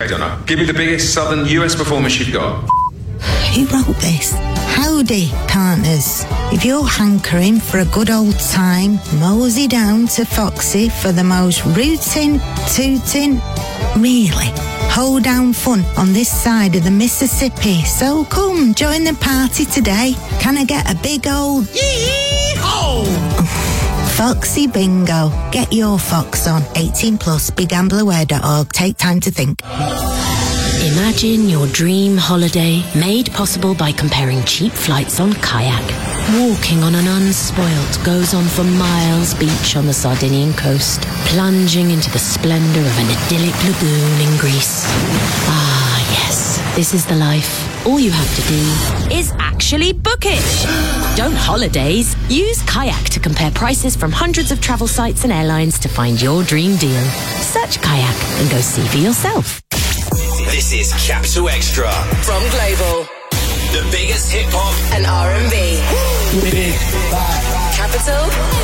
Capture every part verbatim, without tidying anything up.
Donna. Give me the biggest southern U S performance you've got. Who wrote this? Howdy, partners. If you're hankering for a good old time, mosey down to Foxy for the most rootin', tootin', really hoedown fun on this side of the Mississippi. So come, join the party today. Can I get a big old yee-haw? Foxy Bingo. Get your fox on. eighteen plus, big gambler aware dot org. Take time to think. Imagine your dream holiday made possible by comparing cheap flights on Kayak. Walking on an unspoilt goes on for miles beach on the Sardinian coast, plunging into the splendour of an idyllic lagoon in Greece. Ah, yes, this is the life. All you have to do is actually book it. Don't holidays. Use Kayak to compare prices from hundreds of travel sites and airlines to find your dream deal. Search Kayak and go see for yourself. This is Capital Extra from Global. The biggest hip hop and R and B. Big Capital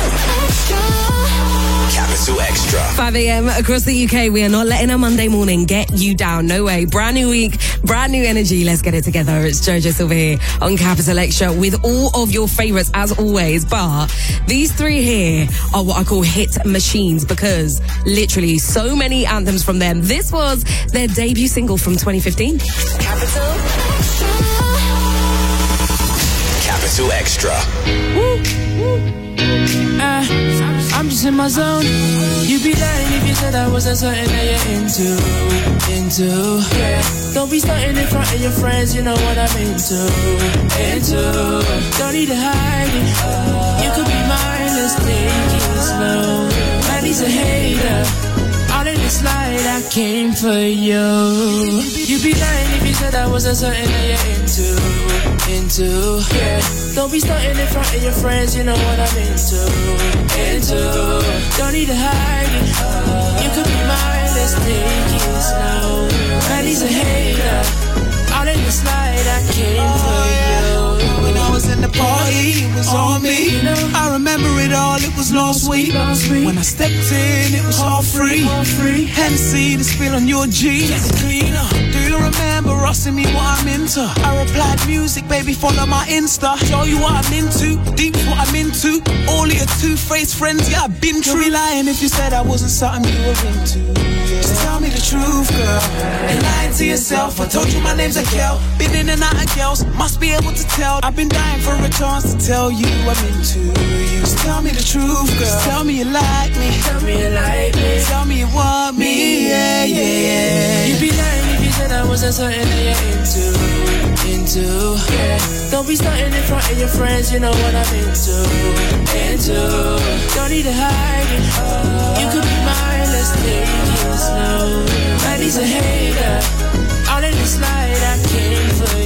Capital Extra. five a.m. across the U K. We are not letting a Monday morning get you down. No way. Brand new week, brand new energy. Let's get it together. It's Jojo Silva here on Capital Extra with all of your favourites as always. But these three here are what I call hit machines because literally so many anthems from them. This was their debut single from twenty fifteen. Capital Capital Extra. Woo, woo. Uh, I'm just in my zone. You'd be lying if you said I wasn't something that you're into, into. Yeah. Don't be starting in front of your friends, you know what I'm into, into. Don't need to hide it. You could be mine, let's take it slow. Man, he's a hater. All in this light, I came for you. You'd be lying if you said I wasn't something that you're into, into. Yeah. Don't be starting in front of your friends, you know what I'm into, into. Don't need to hide it. You could be mine, let's take it slow. Man, he's a hater. All in this light, I came for you. When I was in the party, it was all me. I remember it all, it was last week. When I stepped in, it was all free. Hennessy, the spill on your jeans. Do you remember asking me what I'm into? I replied, music, baby, follow my Insta. Show you what I'm into, deep what I'm into. All your two-faced friends, yeah, I've been true. You'd be lying if you said I wasn't something you were into. Just tell me the truth, girl, and lying to yourself. I told you my name's Akel. Been in and out of girls, must be able to tell. I've been dying for a chance to tell you I'm into you. Just tell me the truth, girl. Just tell me you like me. Tell me you like me. Tell me you want me, yeah, yeah, yeah. You'd be lying if you said I wasn't something that you're into, into. Yeah. Don't be starting in front of your friends, you know what I'm into, into. Don't need to hide it. You could be mine, let's take it slow. Man, he's a hater. All in this light, I came for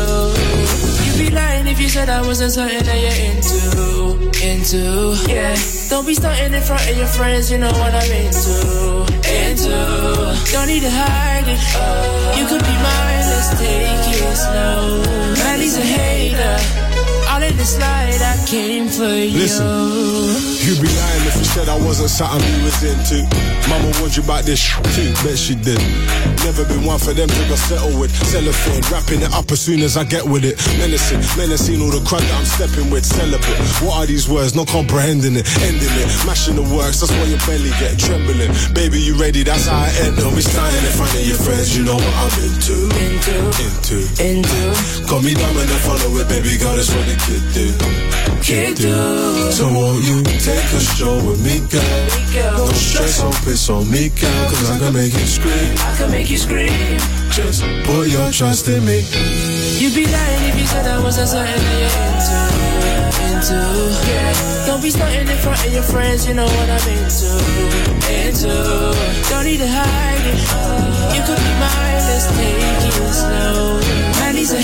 you. You'd be lying if you said I wasn't something that you're into, into. Yeah. Don't be starting in front of your friends, you know what I'm into, into. Don't need to hide it. You could be mine, let's take it slow. Man, he's a hater. All in this light, I came for you. Listen, you'd be lying if you said I wasn't something you was into. Mama warned you about this sh- too, bet she did. Never been one for them to go settle with. Cellophane, wrapping it up as soon as I get with it. Menacing, menacing all the crud that I'm stepping with. Celibate, what are these words? Not comprehending it, ending it. Mashing the works, that's why your belly get trembling. Baby, you ready? That's how I end. Don't be standing in front of your friends, you know what I'm into. Into, Into, into. Got me dumb and then follow it, baby girl, that's what the kid do. Kid do. So won't you take a stroll with me, girl? No stress, hope it's on me, girl, cause I can make you scream. I can make you scream. Just put your trust in me. You'd be lying if you said I wasn't something that you're into, into. Yeah. Don't be starting in front of your friends, you know what I'm into, into. Don't need to hide it. You could be mine, let's take it slow. Man, he's a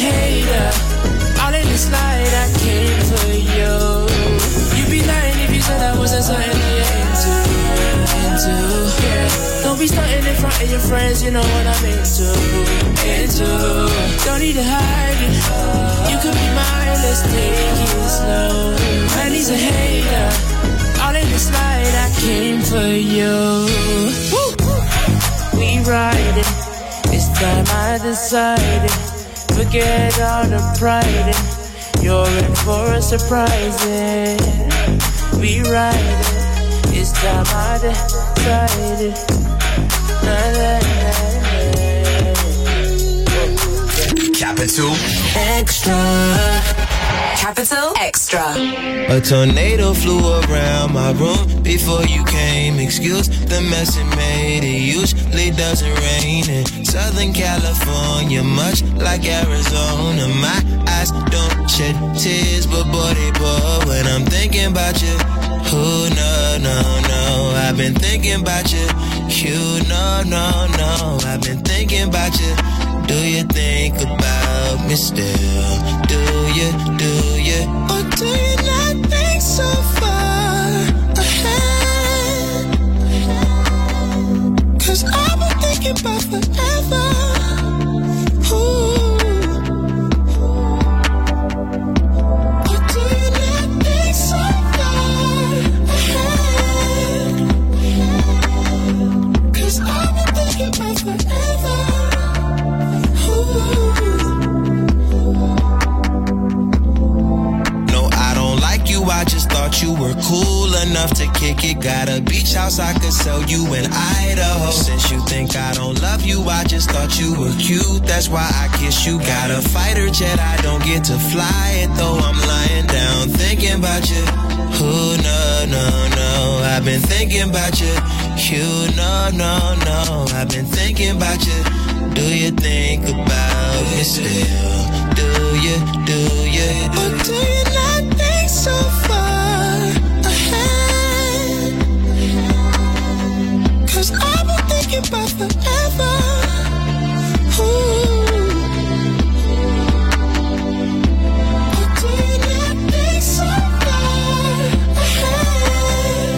hater. All in this light, I came for you. You'd be lying if you said I wasn't something that you're into, into. Yeah. Don't be starting in front of your friends, you know what I'm into, into. Don't need to hide it. You could be mine, let's take it slow. Man, he's a hater. All in this light, I came for you. Woo! We ride it. It's time I decided, forget all the pride and you're in for a surprise. We ride it, it's time I decided. Na, na, na, na. Capital Extra. Capital Extra. A tornado flew around my room before you came. Excuse the mess it made. It usually doesn't rain in Southern California, much like Arizona. My eyes don't shed tears, but boy they pour when I'm thinking about you. Oh no, no, no, I've been thinking about you. You, no, no, no, I've been thinking about you. Do you think about me still? Do you, do you? Or do you not think so far ahead? Cause I've been thinking about forever. Ooh. Or do you not think so far ahead? Cause I've been thinking about forever. No, I don't like you, I just thought you were cool enough to kick it. Got a beach house I could sell you in Idaho. Since you think I don't love you, I just thought you were cute, that's why I kiss you. Got a fighter jet, I don't get to fly it, though I'm lying down thinking about you. Oh no, no, no, I've been thinking about you. You, no, no, no, I've been thinking about you. Do you think about me still? Do you, do you? Or do you not think so far ahead? Cause I've been thinking about forever. Ooh. Or do you not think so far ahead?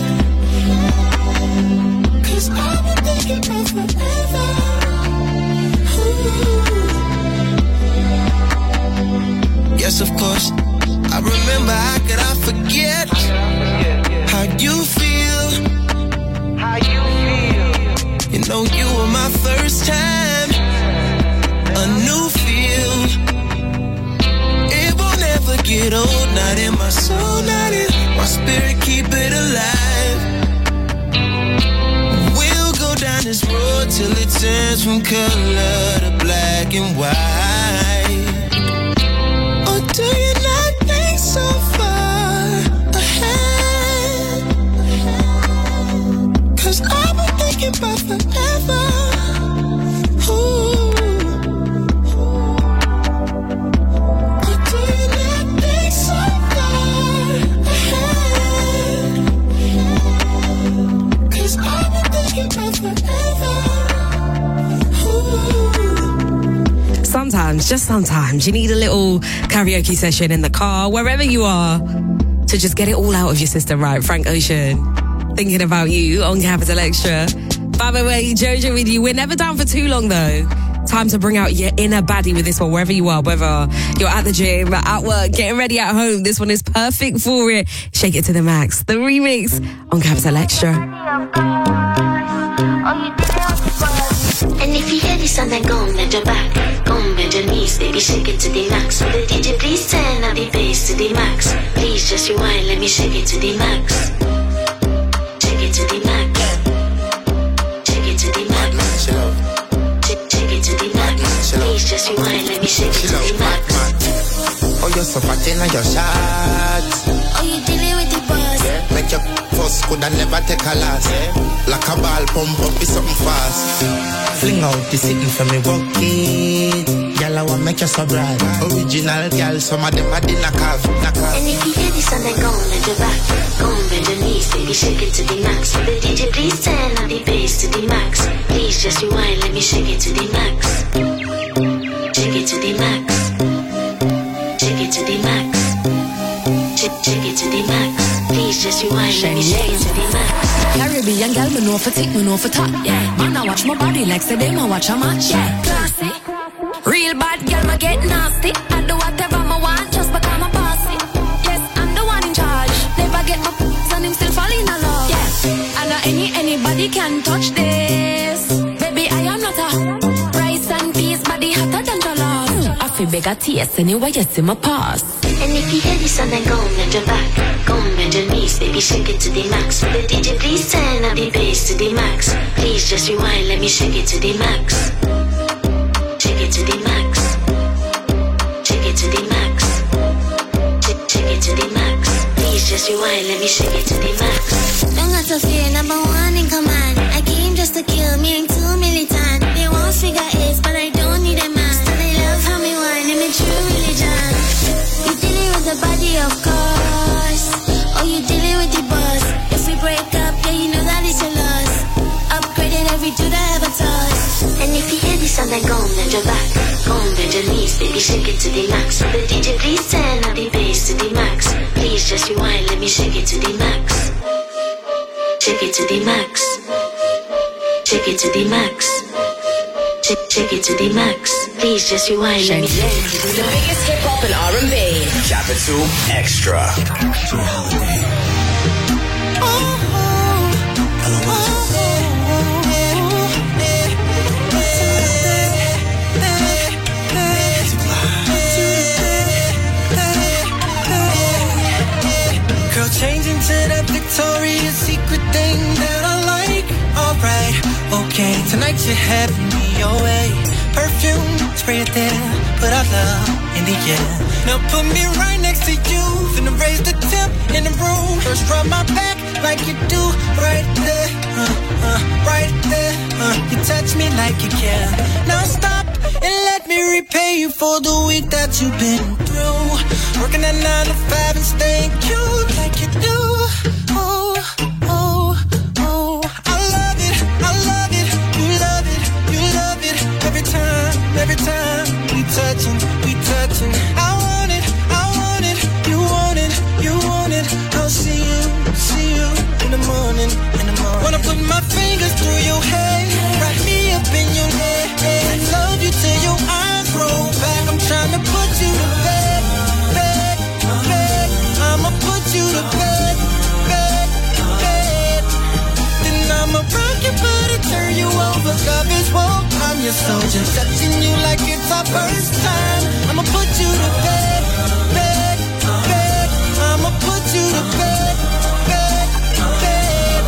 Cause I've been thinking about forever. Yes, of course. I remember, how could I forget how you feel? How you feel? You know you were my first time, a new feel. It won't ever get old, not in my soul, not in my spirit, keep it alive. We'll go down this road till it turns from color to black and white. Or do you not think so far ahead? Cause I've been thinking about forever. Ooh. Or do you not think so far ahead? Cause I've been thinking about forever. Ooh. Sometimes, just sometimes, you need a little karaoke session in the car, wherever you are, to just get it all out of your system, right? Frank Ocean, thinking about you on Capital Extra. By the way, Jojo with you. We're never down for too long, though. Time to bring out your inner baddie with this one, wherever you are, whether you're at the gym, at work, getting ready at home. This one is perfect for it. Shake it to the max. The remix on Capital Extra. And if you hear this song, then go bend your back, go bend your knees, baby, shake it to the max. So the D J, please turn up the bass to the max. Please just rewind, let me shake it to the max. Shake it to the max. Shake it to the max. Shake, shake it to the max. Please just rewind, let me shake it to the max. Oh, you're so fat in your shot. Oh, you dealing with the boss? Yeah. Make your first could I never take a last. Yeah. Like a ball pump up, be something fast. Fling out the sitting for me, walk it. Girl, I want make you so bright. Original girl, some of them are the knock off. And if you hear this song, then go bend your back, go bend your knees, baby, shake it to the max. So the D J, please turn up the bass to the max. Please just rewind, let me shake it to the max. Shake it to the max. Shake it to the max. Shake, shake it to the max. Please just rewind, let me shake it to the max. Caribbean girl, me know for tick, me know for top. Yeah, man, I watch my body like say them, I watch a match. Yeah, classy. Real bad girl, me get nasty. I do whatever I want, just because I'm bossy. Yes, I'm the one in charge. Never get my p***s and him still fall in love. Yeah, I know any anybody can touch this. Baby, I am not a rice and fi beg a taste anyway you see my pass. And if you hear this song, then go and bend your back. Go and bend your knees, baby, shake it to the max. Will the D J please turn up the bass to the max? Please just rewind, let me shake it to the max. Shake it to the max. Shake it to the max. Shake, shake it to the max. Please just rewind, let me shake it to the max. Don't got to fear, number one in command. I came just to kill me and two militant. They want figure eights, but I don't need a man. Still they love how me wine, and me true religion. You dealing with the body, of course. Oh, you dealing with the boss. If we break up, yeah, you know that it's your loss. Upgraded every dude I ever touched. And if you hear this song, then go and bend your back. Go and bend your knees, baby, shake it to the max. Will the D J please turn up the bass to the max? Please just rewind, let me shake it to the max. Shake it to the max. Shake it to the max. Shake, shake it to the max. Please just rewind, let me shake it to the The max. biggest hip hop and R and B. Capital Extra. Girl, changing to that Victoria's Secret thing that I like. Alright, okay, tonight you're having me your way. Perfume, spray it there, put our love in the air. Now put me right next to you, finna raise the temp in the room. First rub my back like you do, right there, uh, uh, right there. Uh, you touch me like you care. Now stop and let me repay you for the week that you've been through. Working at nine to five and staying cute like you do. Oh, oh, oh, I love it, I love it, you love it, you love it. Every time, every time we touching, we touching. I want it, I want it, you want it, you want it. I'll see you, see you in the morning, in the morning. Wanna put my fingers through your hair, wrap me up in your neck, and love you till your eyes roll back. I'm trying to put you to bed, bed, bed. I'ma put you to bed, bed, bed. Then I'ma rock your body, turn you over, love is war. I'm your soldier, touching you like it's our first time. I'ma put you to bed, bed, bed. I'ma put you to bed, bed, bed.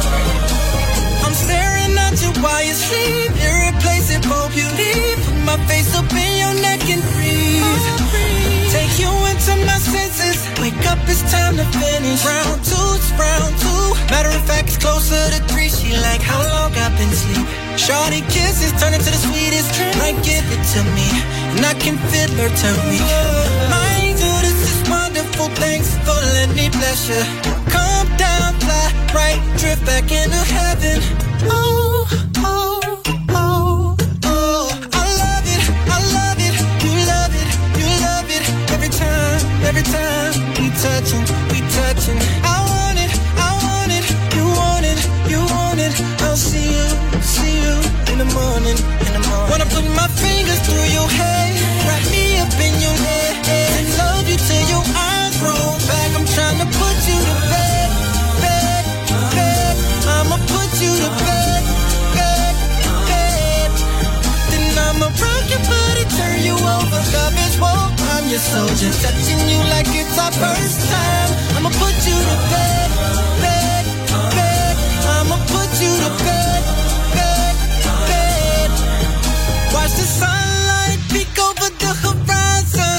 I'm staring at you while you sleep, irreplaceable beauty. Put my face up in your neck and breathe. Take you into my senses. Wake up, it's time to finish. Round two, it's round two. Matter of fact, it's closer to three. She like how long I've been asleep. Shorty kisses turn into the sweetest drink. Like give it to me, and I can feel her turn me. My angel, this is wonderful. Thanks for letting me bless you. Come down, fly right, drift back into heaven. Oh, oh, oh, oh. I love it, I love it, you love it, you love it. Every time, every time we touching, we touching. I want it, I want it, you want it, you want it. I'll see you, see you in the morning, in the morning. Wanna put my fingers through your hair, wrap me up in your neck, and love you till your eyes roll back. I'm trying to put you to bed, bed, bed. I'ma put you to bed, bed, bed. Then I'ma rock your body, turn you over, love is war. I'm your soldier, touching you like it's our first time. I'ma put you to bed, bed, bed. I'ma put you to bed, bed, bed. Watch the sunlight peek over the horizon.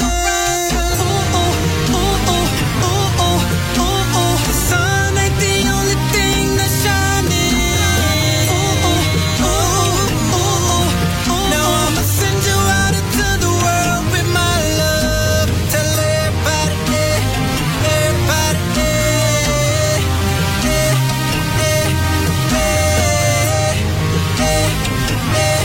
Ooh, ooh, ooh, ooh, ooh, ooh, ooh, ooh. The sun ain't the only thing that's shining. Ooh, ooh, ooh, ooh, ooh, ooh. Now I'ma send you out into the world with my love. Tell everybody, yeah, everybody, yeah, yeah, yeah, yeah, yeah, yeah,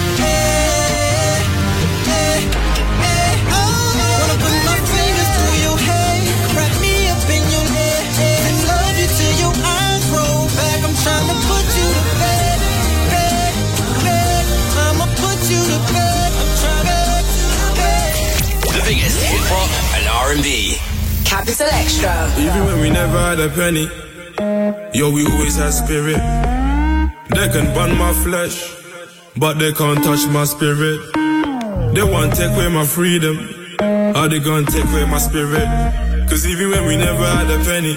yeah, yeah. Oh, wanna put my fingers through your hair, wrap me up in your neck, and love you till your eyes roll back. I'm trying to put you to bed, bed, bed. I'ma put you to bed, I'm trying to bed. The biggest hip hop and R and B. Capital Extra. Even when we never had a penny, yo, we always had spirit. They can burn my flesh, but they can't touch my spirit. They want to take away my freedom, How they gonna take away my spirit? Cause even when we never had a penny,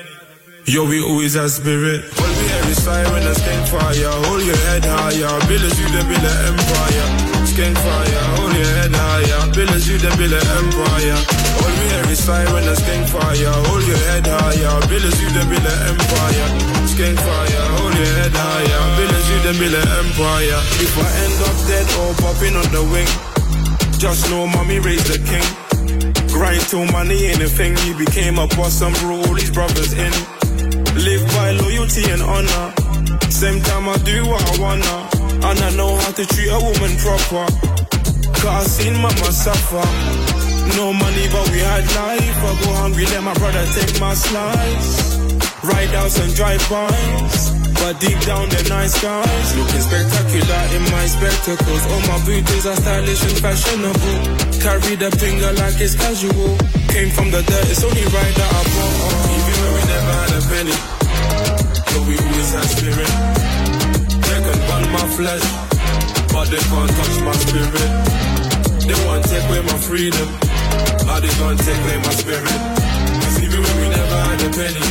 yo, we always had spirit. All we hear is siren and skank fire. Hold your head higher, build us you the build an empire. Skank fire, hold your head higher, build us you the build an empire. All we hear is siren and skank fire. Hold your head higher, build us you the build an empire. Skank fire, hold your head higher, build us you the build an empire. If I end up dead or popping on the wing, just know mommy raised the king. Grind till money ain't a thing. He became a boss and brought all his brothers in. Live by loyalty and honor. Same time I do what I wanna, and I know how to treat a woman proper. Cause I seen mama suffer. No money but we had life. I go hungry, let my brother take my slice. Ride outs and drive-bys, but deep down they're nice guys. Looking spectacular in my spectacles. All my booties are stylish and fashionable. Carry the finger like it's casual. Came from the dirt, it's only right that I bought. Oh, even when we never had a penny, but we always had spirit. They can burn my flesh, but they can't touch my spirit. They want to take away my freedom, how they gonna take away my spirit? Cause even when we never had a penny,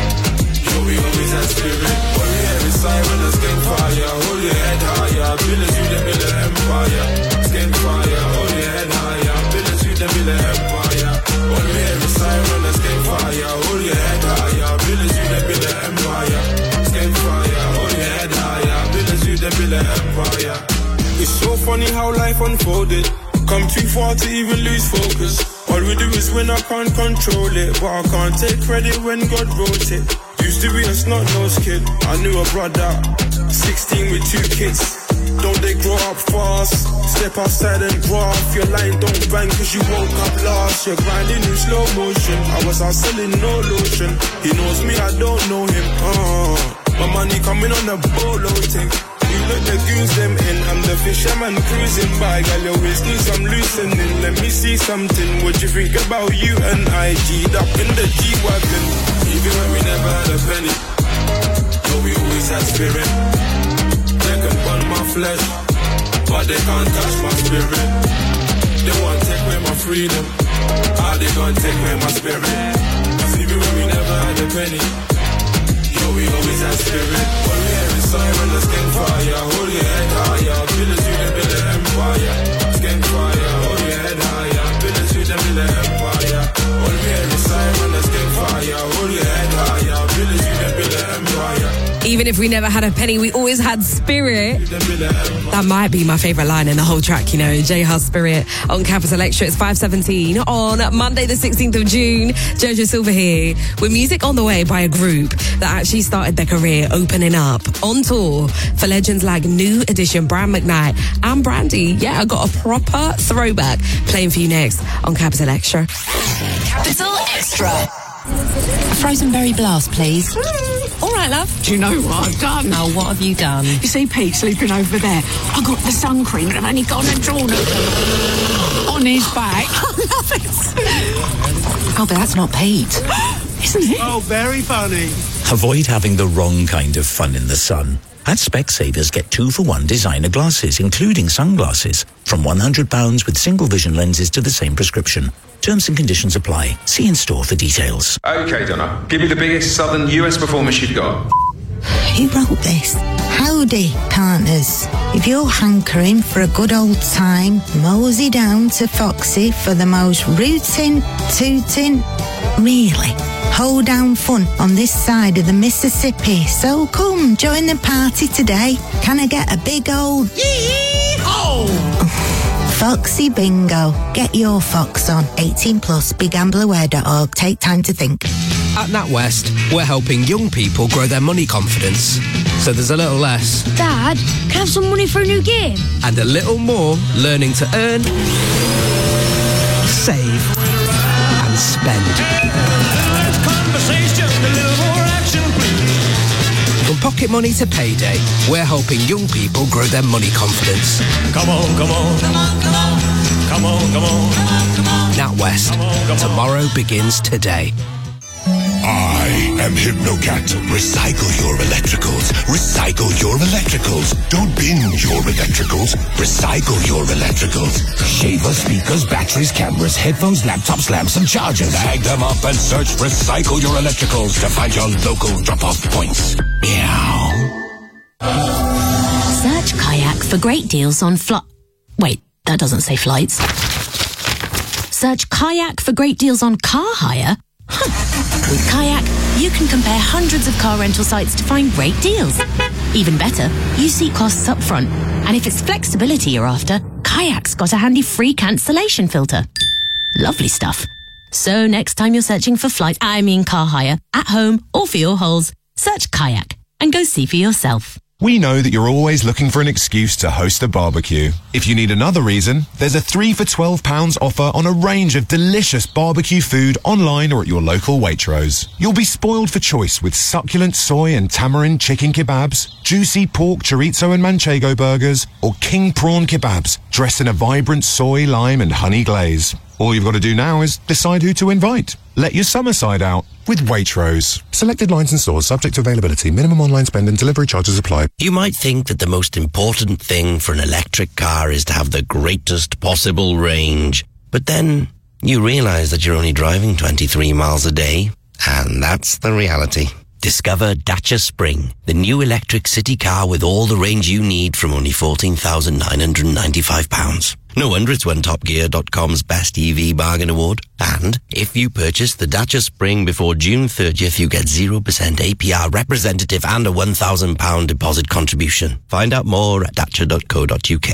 we always had spirit. All we hear is siren and skank fire. Hold your head higher, build us you the build an empire. Skank fire, hold your head higher, build us you the build an empire. All we hear is siren and skank fire. Hold your head higher, build us you the build an empire. Skank fire, hold your head higher, build us you the build an empire. It's so funny how life unfolded. Come too far to even lose focus. All we do is win, I can't control it, but I can't take credit when God wrote it. Used to be a snot-nosed kid, I knew a brother, sixteen with two kids. Don't they grow up fast? Step outside and graft. Your line don't bang cause you woke up last. You're grinding in slow motion. I was out selling no lotion. He knows me, I don't know him. Uh, my money coming on a bolo thing. You let the goons them in. I'm the fisherman cruising by. Got your whiskey, I'm loosening. Let me see something. What you think about you and I G'd up in the G-Wagon? Even when we never had a penny, but we always had spirit. They can burn my flesh, but they can't touch my spirit. They want to take away my freedom, how they gonna take away my spirit? Cause even when we never had a penny, yo, we always had spirit. All we hear is siren and skank fire. Hold your head higher, build us you the build an empire. Skank fire, hold your head higher, build us you the build an empire. All we hear is siren and skank fire. Hold your head higher, build us you the build an empire. Even if we never had a penny, we always had spirit. That might be my favourite line in the whole track, you know. J Hus Spirit on Capital Extra. It's five seventeen on Monday the sixteenth of June. Jojo Silva here with music on the way by a group that actually started their career opening up on tour for legends like New Edition, Bram McKnight and Brandy. Yeah, I got a proper throwback playing for you next on Capital Extra. Capital Extra. A frozen berry blast, please. All right, love. Do you know what I've done? Now, what have you done? You see Pete sleeping over there? I got the sun cream and I've only gone and drawn it on his back. I love it. Oh, but that's not Pete. Isn't it? Oh, very funny. Avoid having the wrong kind of fun in the sun. At Specsavers, get two for one designer glasses, including sunglasses, from one hundred pounds with single vision lenses to the same prescription. Terms and conditions apply. See in store for details. Okay, Donna, give me the biggest southern U S performance you've got. Who wrote this? Howdy, partners. If you're hankering for a good old time, mosey down to Foxy for the most rootin', tootin', really hold-down fun on this side of the Mississippi. So come, join the party today. Can I get a big old yee-haw? Foxy Bingo. Get your fox on. eighteen plus, big gambler aware dot org. Take time to think. At NatWest, we're helping young people grow their money confidence. So there's a little less. Dad, can I have some money for a new game? And a little more learning to earn, save, and spend. From pocket money to payday, we're helping young people grow their money confidence. Come on, come on, come on, come on, come on, come on, come on. NatWest, tomorrow begins today. I am HypnoCat. Recycle your electricals. Recycle your electricals. Don't bin your electricals. Recycle your electricals. Shaver, speakers, batteries, cameras, headphones, laptops, lamps, and chargers. Bag them up and search Recycle Your Electricals to find your local drop-off points. Meow. Search Kayak for great deals on fl... Wait, that doesn't say flights. Search Kayak for great deals on car hire? Huh. With Kayak, you can compare hundreds of car rental sites to find great deals. Even better, you see costs up front. And if it's flexibility you're after, Kayak's got a handy free cancellation filter. Lovely stuff. So next time you're searching for flight, I mean car hire, at home or for your holes, search Kayak and go see for yourself. We know that you're always looking for an excuse to host a barbecue. If you need another reason, there's a three for twelve pounds offer on a range of delicious barbecue food online or at your local Waitrose. You'll be spoiled for choice with succulent soy and tamarind chicken kebabs, juicy pork chorizo and manchego burgers, or king prawn kebabs dressed in a vibrant soy, lime and honey glaze. All you've got to do now is decide who to invite. Let your summer side out with Waitrose. Selected lines and stores subject to availability. Minimum online spend and delivery charges apply. You might think that the most important thing for an electric car is to have the greatest possible range. But then you realize that you're only driving twenty-three miles a day. And that's the reality. Discover Dacia Spring, the new electric city car with all the range you need from only fourteen thousand nine hundred ninety-five pounds. No wonder it's won Top Gear dot com's Best E V Bargain Award. And if you purchase the Dacia Spring before June thirtieth, you get zero percent A P R representative and a one thousand pounds deposit contribution. Find out more at dacia dot co dot uk.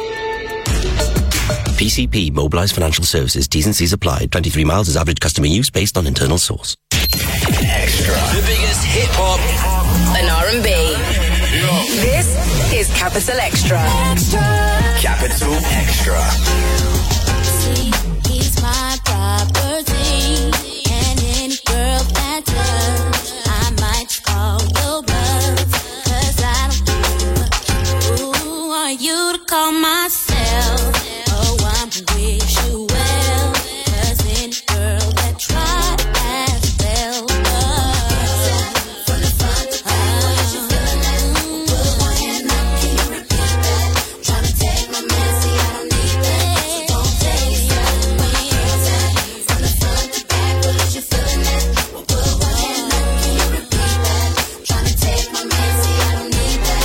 P C P, Mobilised Financial Services, T's and C's applied. twenty-three miles is average customer use based on internal source. Extra. The biggest hip hop and R and B. This is Capital Extra. Extra. Capital Extra. See, he's my property, and any girl that does, I might call your bluff, 'cause I don't know who are you to call myself. Oh, I'm wish you well, 'cause any girl that tried has failed. From the front to back, what is you feeling that? Put one hand up, can you repeat that? Tryna take my man, see I don't need that. So don't take it, where your hands at? From the front to back, what is you feeling that? Well, put one hand up, can you repeat that? Tryna take my man, see I don't need that.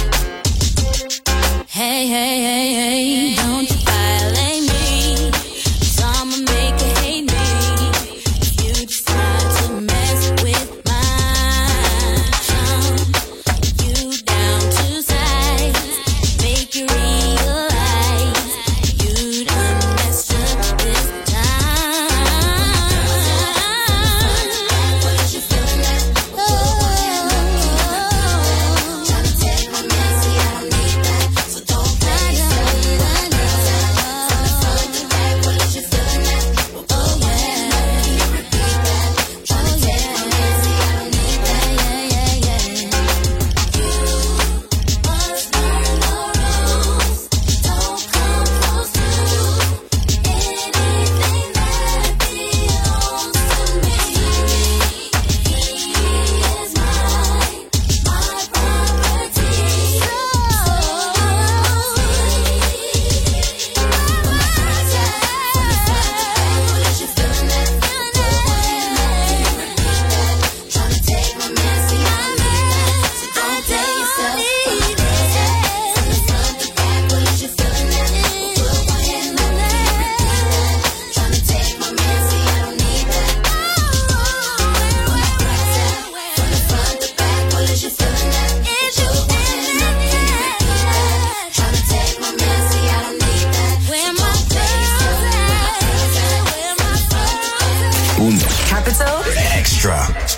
Hey, hey, hey, hey, don't you violate me, 'cause I'ma make you hate me if you decide to mess with my charm. You down to size, make you realize you done messed up this time. What is you feeling that? Tryna take my man, see I don't need that. So don't play yourself. From the front to back, what is you feeling that? Oh yeah, can you repeat that? Tryna take my man, see I don't need that. Yeah, yeah, yeah. You must learn the rules. Don't come close to anything that belongs to me. He is mine, my property. What is you feeling that? Tryna take my man, see I don't need that. So don't tell yourself. From the front to back, what is you feeling that? Put one hand up, can you repeat that? Tryna take my man, see I don't need that. From the front to back, what is you feeling that? Put one hand up, can you repeat that? Tryna take my man, see I don't need that. Where my Capital Extra.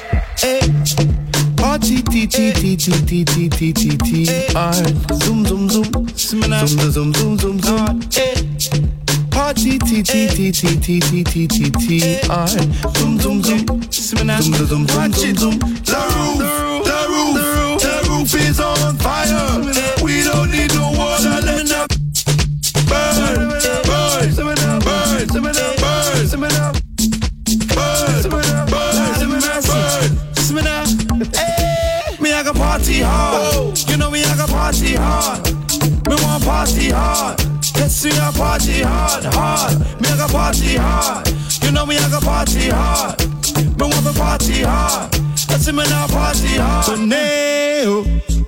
Party T T T T T T T T T R. Zoom zoom zoom. Zoom zoom zoom zoom zoom. Party T T T T T T T T T R. Zoom zoom zoom. Zoom zoom zoom zoom zoom. The roof, the roof, the roof is on fire. We don't need no water, let it burn, burn, burn, burn, burn, burn, Me I got party hard, you know me I got party hard. Me want party hard, let's see our party hard. hard, hard. Me I go party hard. You know me I go party hard. Me want to party hard. I see me now party hard. Tornado,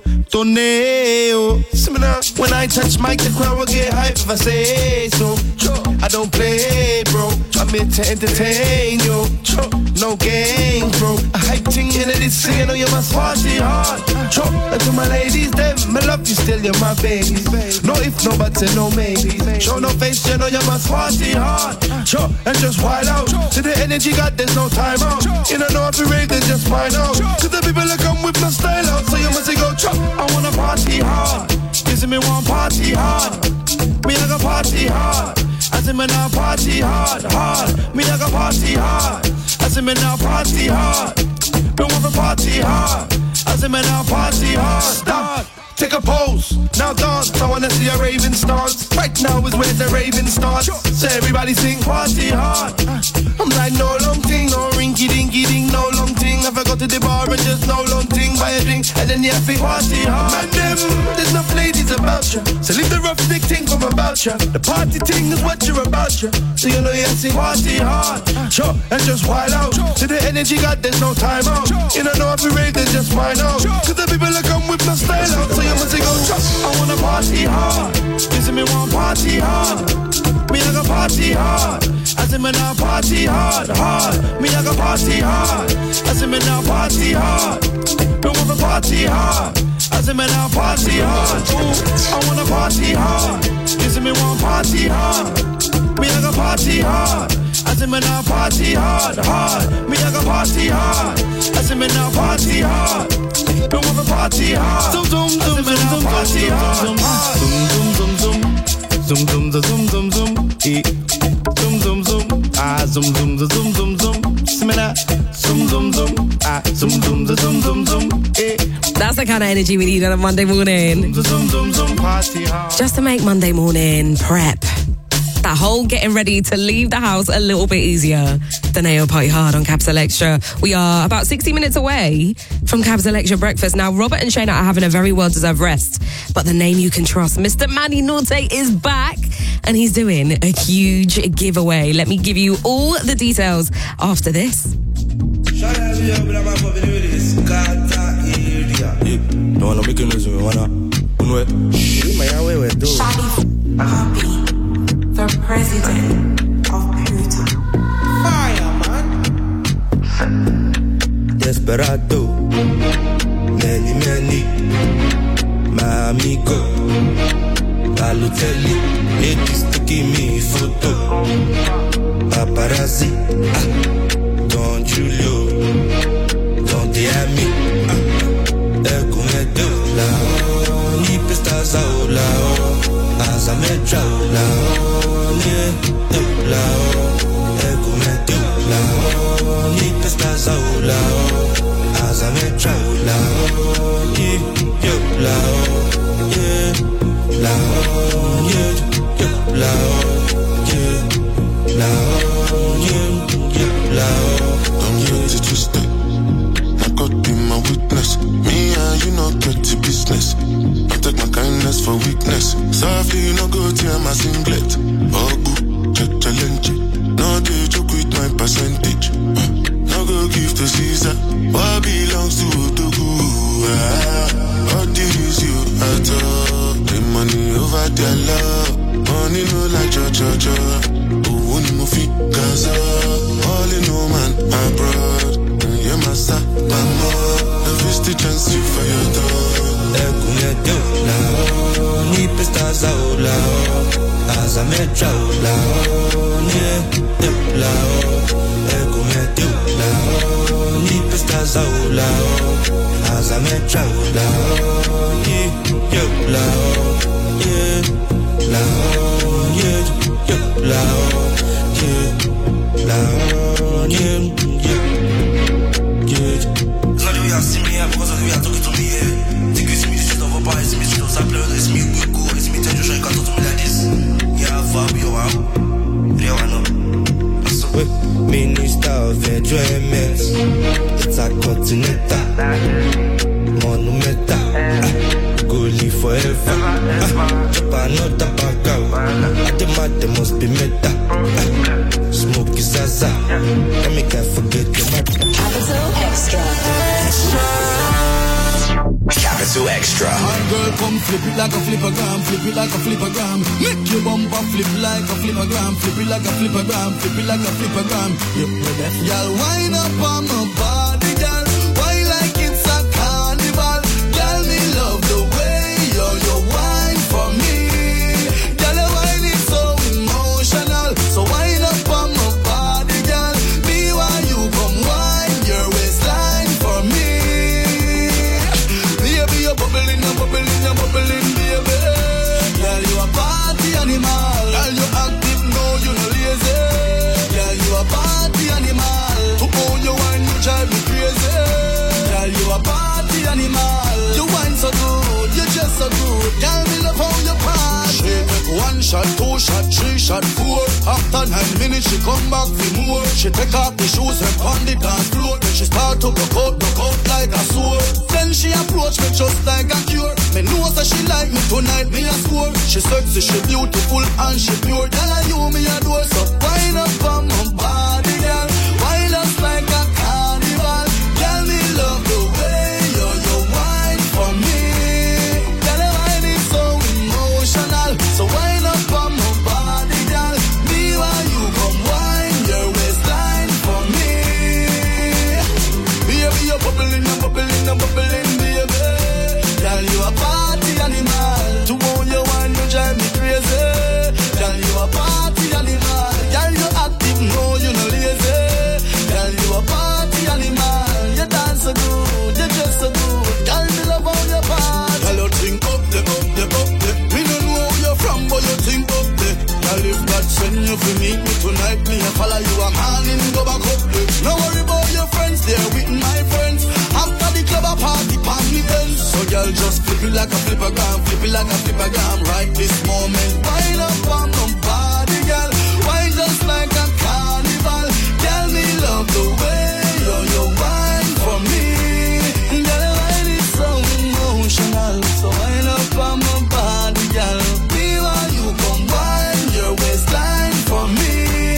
tornado. See me now. When I touch mic, the crowd will get hype if I say so. I don't play, bro. I'm here to entertain you. No games, bro. A hype thing in it is saying, oh, you must party hard. And to my ladies, them, I love you still, you're my babies. No if, no buts, and no maybes. Show no face, you know you must party hard. And just wild out. To the energy got, there's no time out. You don't know if you rave, then just find out. To the people that come with no style out. So you must go, chop. I wanna party hard. This me want party hard. Me I go party hard. I say me now party hard, hard. Me I go party hard. I say me now party hard. Me want to party hard. I say me now party hard. Stop. Take a pose, now dance. I wanna see a raving stance. Right now is where the raving starts. So everybody sing party hard. I'm like no long thing, no rinky dinky ding, no long thing. If I go to the bar and just no long thing, buy a drink and then you have to party hard. Man, them, there's enough ladies about you, so leave the rough stick thing from about you. The party thing is what you're about you, so you know you have to party hard. Sure, and just wild out. To the energy got, there's no time out. You don't know if we rave, then just find out. Cause the people that come with no style out, so you must go trust. I wanna party hard. You see me want party hard. Me I go party hard. I see me now party hard, hard. Me I go party hard. I see me now party hard. Me want to party hard. I see me now party hard. Ooh, I wanna party hard. You see me want party hard. Me I go party hard. I see me now party hard, hard. Me I go party hard. I see me now party hard. Me want to party hard. Zoom zoom zoom zoom zoom party hard. Zoom zoom zoom zoom zoom zoom zoom zoom zoom. Eh. Zoom zoom zoom. Ah zoom zoom zoom zoom zoom. See me now. Zoom zoom zoom. Ah zoom zoom zoom zoom zoom. Eh. That's the kind of energy we need on a Monday morning. Zoom zoom zoom party hard. Just to make Monday morning prep. That whole getting ready to leave the house a little bit easier. Daneo Party Hard on Capital Extra. We are about sixty minutes away from Capital Extra breakfast. Now, Robert and Shayna are having a very well-deserved rest, but the name you can trust, Mister Manny Norte, is back, and he's doing a huge giveaway. Let me give you all the details after this. The president of Pluto. Fire, man. Desperado, many, many, my amigo, Balotelli, ladies taking me photo, paparazzi, ah, Don Julio, Don Diami, ah, Ecumedo, lao, ni pestas ao lao. As I met you, lao, yeah, lao, ego met you, lao, ni pestas ao lao. As I met you, lao, yeah, lao, yeah, lao, yeah, lao, yeah, lao, yeah, yeah, lao. I'm here to twist it. I God be my witness. Me and you not get to business. I take my kindness for weakness. Softly you no go tear my singlet. Oh good, challenge. No they joke with my percentage. uh, No go give to Caesar what belongs to Odogu. ah, All this you at all. The money over their love. Money no like cho cho cho. Oh one more fit Gaza. All in no man abroad. Yeah master, mama. The first chance you for your door. Ecumedo, lao, ni pestas ao lao. As I met you, lao, yeah, lao. Ecumedo, lao, ni pestas ao lao. As I met you, lao, yeah, lao, yeah, lao, yeah, lao, yeah, lao, yeah, yeah. Sorry, we are seeing me here because we are talking to me here. Think it's me, shit of a bar, it's me, shit of a blood, it's me, good go, it's me, tell you, shine, can't talk to me like this. Yeah, Fabio, wow. Real one, Minister of Enjoyment, it's a continental, monumental. go live forever. Japan not tobacco. At the mat, they must be meta. Smoke is zaza. Let me can't forget the matter. Capital Extra. Capital Extra. Hot girl, come flip it like a flippergram, flip it like a flippergram. Make your bumper flip like a flippergram, flip it like a flippergram, flip it like a flippergram. Yep, that y'all wind up on my body, girl. Why like it's a carnival? Girl, me love the way you're your wine for me. Girl, your wine is so emotional, so wind up on my body, girl. Me while you come wine your waistline for me. You're bubbling, you're bubbling, you're bubbling, baby. Girl, you a party animal. Girl, you active, no, you no lazy. Girl, you a party animal. To own your wine, you drive me crazy. Girl, you a party animal. You wine so good, you just so good. Girl, me love how you party. She make one shot, two shot, three shot, four. After nine minutes, she come back for more. She take off the shoes and pound the dance floor. Then she start to broke out, broke out like a sword. Then she approach me just like a cure. Me know that she like me tonight, me a score. She sexy, she beautiful and she pure. Girl, I you me adore. So wind up on my body, girl. Wind up like a carnival. Girl, me love the way you're your wine for me. Girl, your wine is so emotional. So wind up on my body, girl. Me while you come wine your waistline for me. Baby, you're bubbling, you're bubbling, you're bubbling, baby. Girl, you a party animal. To own your wine, you drive me crazy. Girl, you a party animal. Girl, you active, no, you no lazy. Girl, you a party animal. You dance so good, you dress so good. Girl, me love how you party. Girl, you think up the, up the, up the. Me don't know where you're from, but you think up the. Girl, if God send you to meet me tonight, me a follow you a morning, go back up the. No worry about your friends, they're with my friends. After the club a party, pan me then. So girl, just flip it like a flippergram, flip it like a flippergram. Right this moment, wind up on my body, girl. Wine just like a carnival. Girl, me love the way you're your wine for me. Girl, your wine is so emotional. So wind up on my body, girl. Me while you come wine your waistline for me.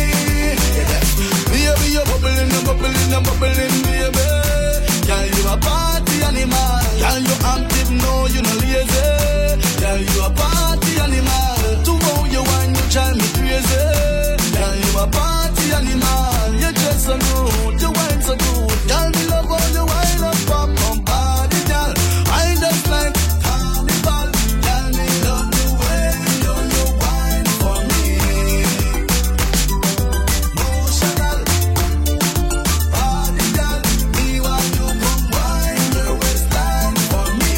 Baby, you're bubbling, you're bubbling, you're bubbling, baby. Girl, you a party animal. Girl, you active, no, you no lazy. Girl, you a party animal. To how you wine, you drive me crazy. Girl, you a party animal. You dress so good, you wine so good. Girl, me love how you wine up on my body, girl. I just like carnival. Girl, me love the way you you wine for me. Emotional body, girl. Me want you come wine your waistline for me.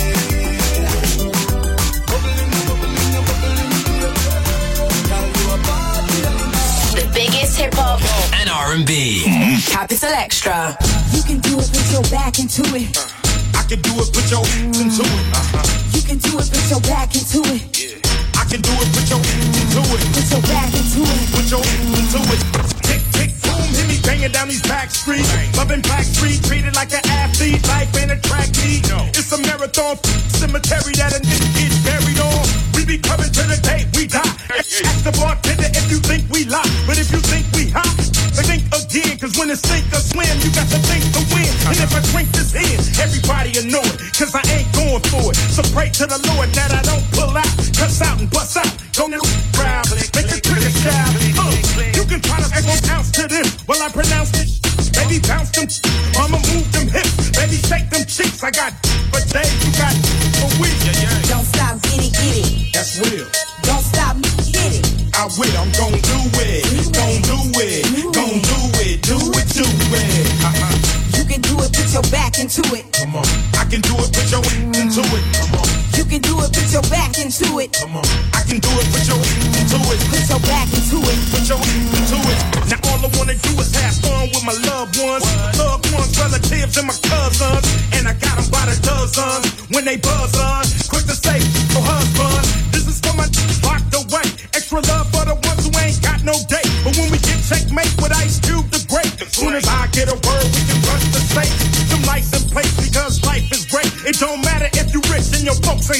Bubbling, bubbling, bubbling, girl, you a party animal. The biggest hip hop and R and B. Capital Extra. You can do it, put your back into it. I can do it, put your hands into it. You can do it, put your back into it. I can do it, put your hands into it. Put your back into it. Put your hands into it. Tick, tick, boom, hit me banging down these back streets. Loving Black Street, treated like an athlete. Life ain't a track meet. It's a marathon cemetery that a nigga gets buried on. We be coming to the day we die. Ask the bartender if you think we lie. But if you think we hot, think again. Cause when it's sink or swim, you got to think to win. And if I drink this in, everybody will know it. Cause I ain't going for it. So pray to the Lord that I don't pull out. Cuss out and bust out. Don't look proud. Make the trigger shout. Uh, you can try to act one ounce to them. Well, I pronounce it. Baby, bounce them. I'ma move them hips. Baby, shake them cheeks. I got but days, you got for weeks. Don't stop, get it, get it. That's real. Don't stop, get it. I will, I'm gon' do it. Gon' do it. Gon' do it. Do it, do it. Uh-huh. You can do it, put your back into it. Come on. I can do it, put your into it. Come on. You can do it, put your back into it. Come on. I can do it, put your into it. Put your back into it. Put your into it. Now all I wanna do is have fun with my loved ones. Loved ones, relatives, and my cousins. And I got them by the dozens. When they buzz on, quick to say, oh husband. This is for my locked away. Extra love for the ones who ain't got no date. But when we get checkmate with Ice Cube the Great, as soon as I get a word, we can rush the safe. Some license plates because life is great. It don't matter if you rich and your folks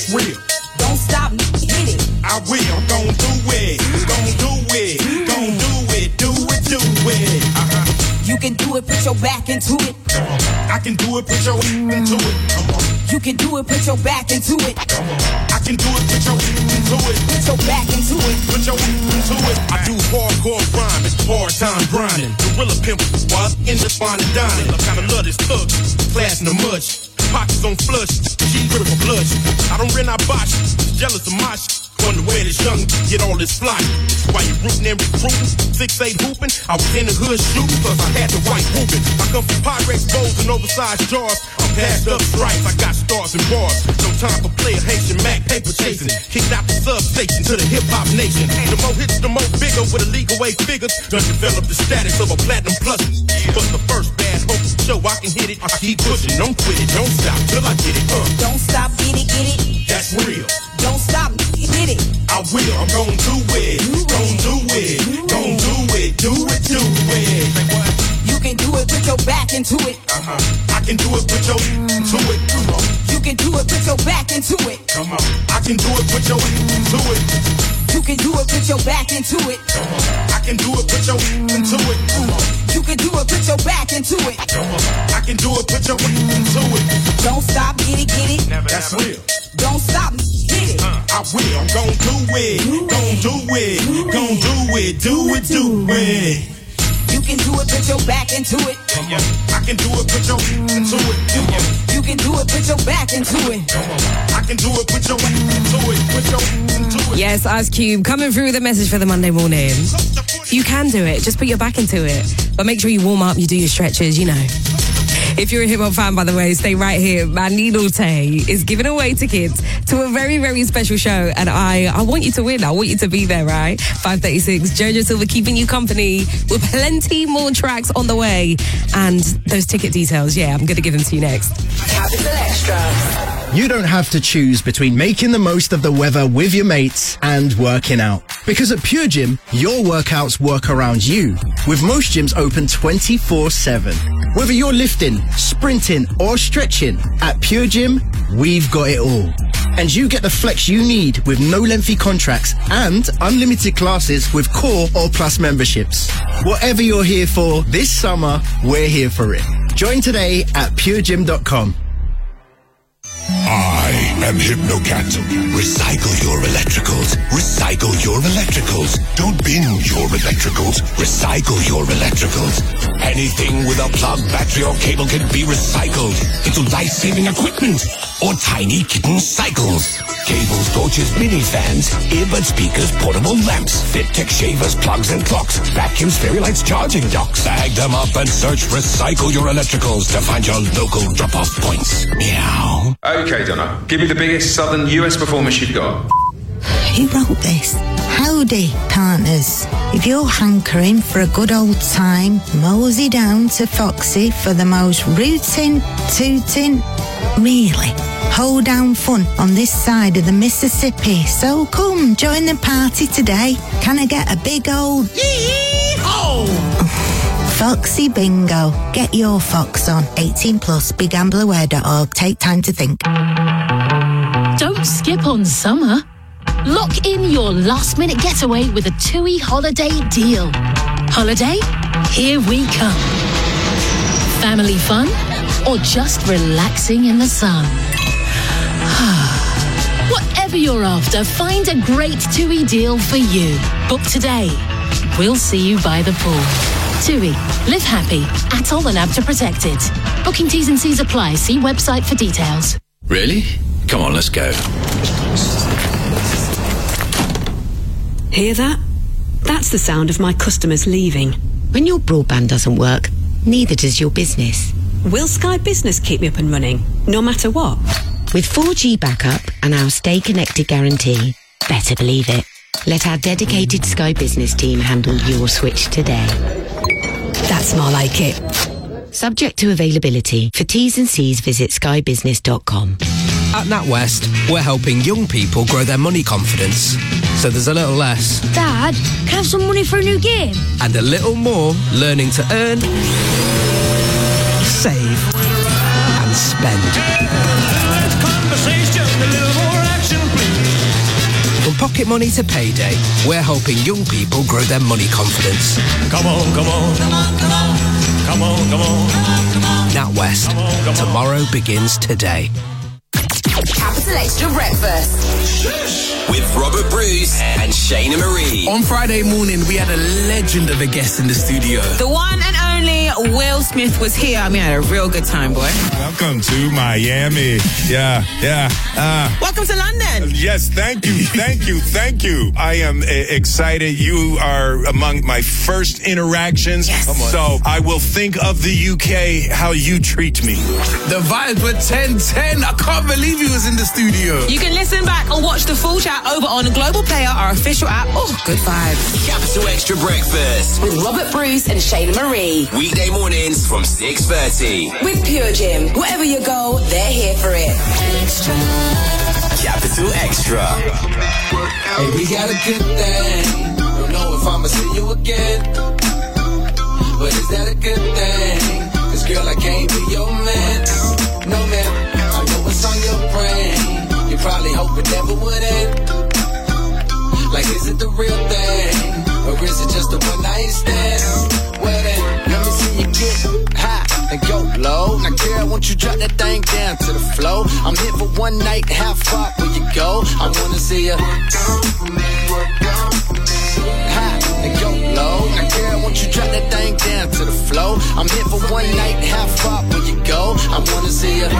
That's real. Don't stop, hit it. I will, I'm gon' do it. Gon' do it. Gon' do it. Do it, do it. Uh-huh. You can do it, put your back into it. I can do it, put your into it. Come on. You can do it, put your back into it. Come on. I can do it, put your into it. Put your back into it. Put your into it. I do hardcore rhyming, hard time grinding. Gorilla pimp, while in the fine and dining. I kinda love this thug, class in the much. Pockets on flush, G critical blush. I don't rent, I botch, jealous of my shit. Wonder where this young get all this fly. Why you rootin' and recruiting? Six eight hooping. I was in the hood shooting cause I had the white hooping. I come from Pyrex bowls and oversized jars. I'm passed up stripes, I got stars and bars. No time for player Haitian Mac paper chasing. Kicked out the substation to the hip hop nation. The more hits, the more bigger with illegal way figures. Done develop the status of a platinum plus. But the first bad hope show I can hit it. I keep pushing, don't quit it, don't stop till I get it. Uh. Don't stop, get it, get it. That's real. Don't stop, hit it. I will, I'm gon' do it. Gon' do it. Gon' do it. Do it, do it. Say what? You can do it, put your back into it. Uh-huh. I can do it, put your into it. Come on. You can do it, put your back into it. Come on. I can do it, put your into it. You can do it, put your back into it. Come on. I can do it, put your into it. Come on. You can do it, put your back into it. Come on. I can do it, put your into it. Don't stop, get it, get it. Never, That's never. real. Don't stop, hit it. Uh, I will, I'm gon' do it. Gon' do it. Gon' do it. Do it, do it. You can do it, put your back into it. Come on. I can do it, put your into it. Come on. You can do it, put your back into it. Come on. I can do it, put your into it. Put your into it. Yes, Ice Cube coming through with a message for the Monday morning. You can do it. Just put your back into it. But make sure you warm up, you do your stretches, you know. If you're a hip hop fan, by the way, stay right here. Manino Tay is giving away tickets to a very, very special show. And I, I want you to win. I want you to be there, right? five thirty-six, Jojo Silva keeping you company with plenty more tracks on the way. And those ticket details, yeah, I'm going to give them to you next. Capital Extra. You don't have to choose between making the most of the weather with your mates and working out. Because at Pure Gym, your workouts work around you. With most gyms open twenty-four seven. Whether you're lifting, sprinting, or stretching, at Pure Gym, we've got it all. And you get the flex you need with no lengthy contracts and unlimited classes with core or plus memberships. Whatever you're here for this summer, we're here for it. Join today at pure gym dot com. I am Hypnocat. Recycle your electricals. Recycle your electricals. Don't bin your electricals. Recycle your electricals. Anything with a plug, battery, or cable can be recycled into life-saving equipment or tiny kitten cycles. Cables, torches, mini fans, earbud speakers, portable lamps, fit-tech shavers, plugs and clocks, vacuums, fairy lights, charging docks. Bag them up and search Recycle Your Electricals to find your local drop-off points. Meow. Okay, Donna, give me the biggest southern U S performance you've got. Who wrote this? Howdy, partners. If you're hankering for a good old time, mosey down to Foxy for the most rootin', tootin', really hoedown fun on this side of the Mississippi. So come, join the party today. Can I get a big old yee-haw? Foxy Bingo. Get your fox on. eighteen plus, big gambler aware dot org. Take time to think. Don't skip on summer. Lock in your last-minute getaway with a TUI holiday deal. Holiday? Here we come. Family fun? Or just relaxing in the sun? Whatever you're after, find a great TUI deal for you. Book today. We'll see you by the pool. TUI. Live happy. Atoll and ABTA protected. Booking T's and C's apply. See website for details. Really? Come on, let's go. Hear that? That's the sound of my customers leaving. When your broadband doesn't work, neither does your business. Will Sky Business keep me up and running, no matter what? With four G backup and our Stay Connected guarantee, better believe it. Let our dedicated Sky Business team handle your switch today. That's more like it. Subject to availability. For T's and C's, visit sky business dot com. At NatWest, we're helping young people grow their money confidence. So there's a little less. Dad, can I have some money for a new game? And a little more learning to earn, save, and spend. Conversation, a little more action. pocket money to payday, we're helping young people grow their money confidence. Come on, come on, come on, come on, come on, come on, come on. NatWest. Tomorrow begins today. Capital Extra Breakfast with Robert Bruce and Shayna Marie. On Friday morning, we had a legend of a guest in the studio. The one and only Will Smith was here. I mean, I had a real good time, boy. Welcome to Miami. Yeah, yeah. Uh, Welcome to London. Yes, thank you, thank you, thank you. I am uh, excited. You are among my first interactions. Yes. So I will think of the U K, how you treat me. The vibes were ten ten. I can't believe he was in the studio. You can listen back or watch the full chat over on Global Player, our official app. Oh, good vibes. Capital Extra Breakfast with Robert Bruce and Shayna Marie. Weekday mornings from six thirty. With Pure Gym. Wherever you go, they're here for it. Extra. Capital Extra. Hey, we got a good thing. Don't know if I'ma see you again, but is that a good thing? Cause girl, I can't be your man. No man, I know what's on your brain. You probably hope it never would end. Like, is it the real thing? Or is it just a one night stand? Well then, let me see you get high and go low. Now girl, won't you drop that thing down to the floor? I'm here for one night, how far will you go? I wanna see you high and go low. Now girl, won't you drop that thing down to the floor? I'm here for one night, how far will you go? I wanna see you.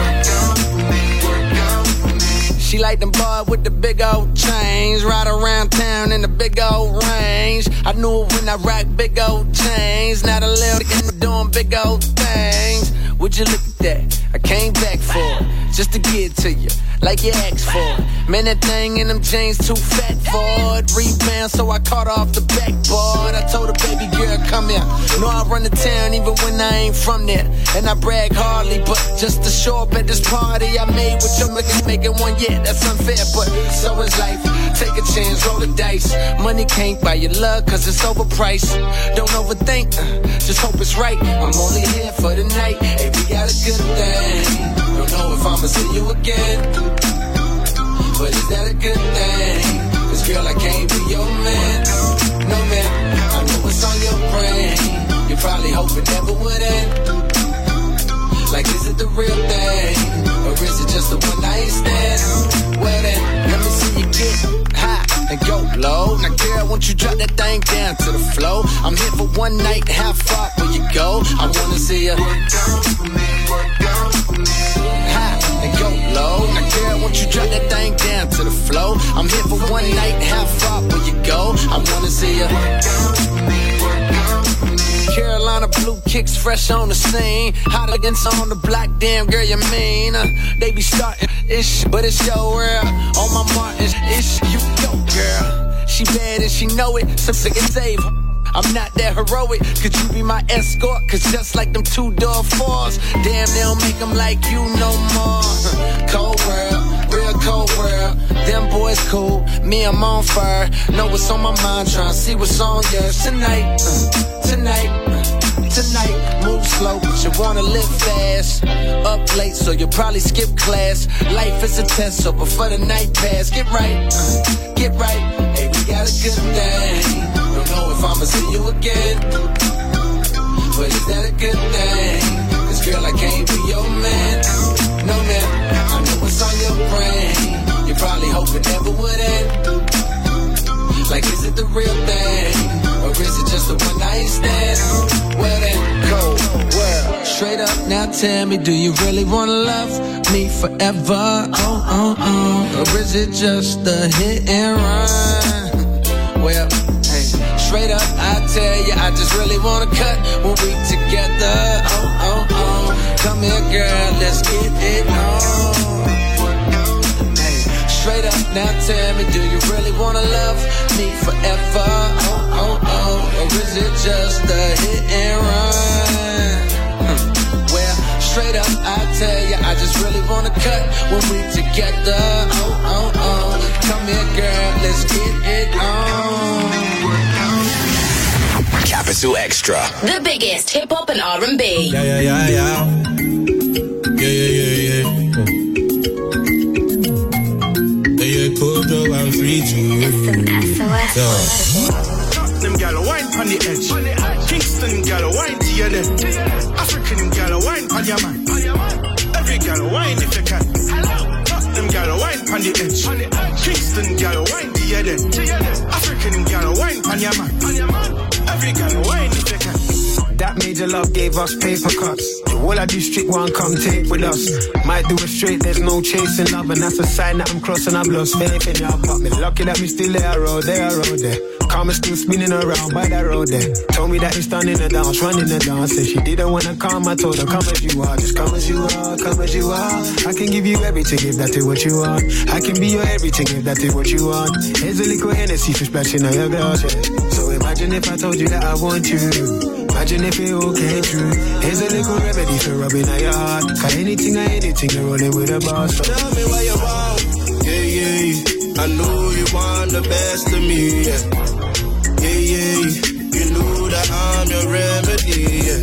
She like them boy with the big old chains, ride around town in the big old range. I knew it when I rock big old chains. Now the little nigga doing big old things. Would you look at that? I came back for it, just to get to you, like you asked for it. Man, that thing in them jeans too fat for it. Rebound, so I caught off the backboard. I told her, baby girl, come here. Know I run the town even when I ain't from there. And I brag hardly, but just to show up at this party I made with your niggas making one, yeah, that's unfair, but so is life. Take a chance, roll the dice. Money can't buy your love, cause it's overpriced. Don't overthink, uh, just hope it's right. I'm only here for the night. Hey, we got a good thing. Don't know if I'ma see you again, but is that a good thing? Cause girl, I can't be your man. No man, I know what's on your brain. You probably hope it never would end. Like, is it the real thing? Or is it just a one night stand? Well then, let me see you get high and go low. Now girl, won't you drop that thing down to the floor? I'm here for one night, how far will you go? I wanna see you high and go low. Now girl, won't you drop that thing down to the floor? I'm here for one night, how far will you go? I wanna see you. Carolina blue kicks fresh on the scene. Hot against on the block, damn girl, you mean? Uh, they be starting ish, but it's your world. On my mark, it's ish, you go, girl. She bad and she know it, so sick and save her. I'm not that heroic, could you be my escort? Cause just like them two-door fours, damn, they don't make them like you no more. Cold world, real cold world. Them boys cool, me I'm on fire. Know what's on my mind, tryna see what's on yours tonight. Uh, tonight, uh, tonight. Move slow, but you wanna live fast. Up late, so you'll probably skip class. Life is a test, so before the night pass, get right, uh, get right. Hey, we got a good thing. Don't know if I'ma see you again, but is that a good thing? Cause girl, I can't be your man. No man, I know what's on your brain. You probably hope it never would end. Like, is it the real thing? Or is it just a one night stand? Well then, cold world. Straight up, now tell me, do you really wanna love me forever? Oh, oh, oh. Or is it just a hit and run? Well, hey, straight up, I tell you, I just really wanna cut when we together. Oh, oh, oh. Come here, girl, let's get it on. Straight up, now tell me, do you really wanna love me forever? Oh, oh, oh. Or is it just a hit and run? Hmm. Well, straight up, I tell you, I just really wanna cut when we together. Oh, oh, oh. Come here, girl, let's get it on. Capital Extra. The biggest hip hop and R and B. Yeah, yeah, yeah, yeah. Yeah, yeah, yeah, yeah. Yeah, yeah, cool, Joe, I'm free too. Yo. Them gal wine on the edge. Kingston gal wine to your left. African gal wine on your man. Every gal wine if you can. Them gal wine on the edge. Kingston gal wine to your left. African gal wine on your man. Every gal wine if you can. That major love gave us paper cuts. The whole of the street one come take with us. Might do it straight, there's no chasing love, and that's a sign that I'm crossing. I've lost faith in y'all, but me lucky that me still there, road there, road there. Karma still spinning around by that road there. Told me that he's done in the dance, running the dance. Said she didn't wanna come, I told her come as you are, just come as you are, come as you are. I can give you everything if that is what you want. I can be your everything if that is what you want. Here's a little Hennessy for splashing on your girl, yeah. So imagine if I told you that I want you. Imagine if it all came true. Here's a little remedy for rubbing at your heart. Cause anything or anything, you're rolling with a boss. So tell me what you want. Yeah, yeah. I know you want the best of me. Yeah, yeah, yeah. You know that I'm your remedy. Yeah.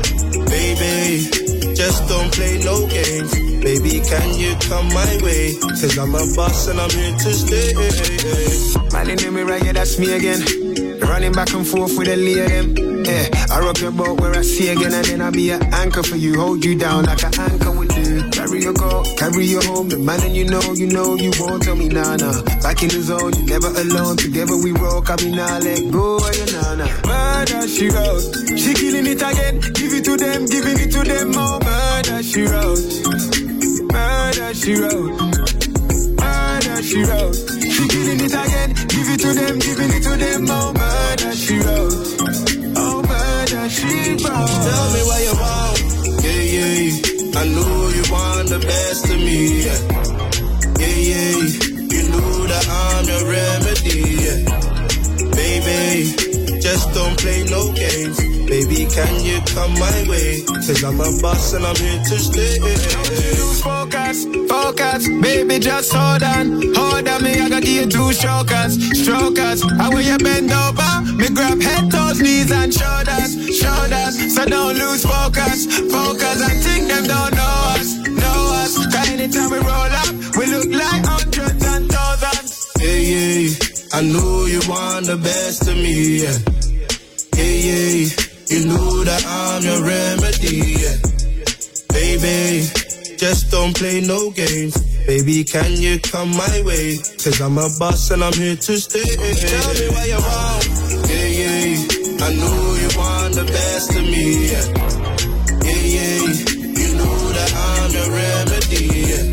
Baby, just don't play no games. Baby, can you come my way? Cause I'm a boss and I'm here to stay. Man, you know me right, yeah, that's me again. Running back and forth with a lay of them. Yeah, I rock your boat where I see again, and then I'll be an anchor for you. Hold you down like an anchor would do. Carry your girl, carry you home. The man and you know, you know, you won't tell me nah nah. Back in the zone, you never alone. Together we roll, I mean nah, let go of you nah nah. Murder she wrote, she killing it again. Give it to them, giving it to them more. Murder she wrote, murder she wrote, murder she wrote. She killing it again, give it to them, giving it to them more. Murder she wrote. She wrote. Tell me what you want. Yeah, yeah. I know you want the best of me. Yeah, yeah, yeah. You know that I'm your remedy. Yeah. Baby, just don't play no games. Baby, can you come my way? Cause I'm a boss and I'm here to stay. Lose focus, focus. Baby, just hold on. Hold on, me, I gotta give you two strokers. Strokers, how will you bend over? Me grab head, toes, knees and shoulders. Shoulders, so don't lose focus. Focus, I think them don't know us. Know us, cause anytime we roll up, we look like hundreds and thousands. Yeah, yeah, I know you want the best of me. Yeah, yeah, yeah. You know that I'm your remedy, yeah. Baby, just don't play no games. Baby, can you come my way? Cause I'm a boss and I'm here to stay. Tell me what you want. Yeah, yeah. I know you want the best of me, yeah. Yeah, yeah. You know that I'm your remedy, yeah.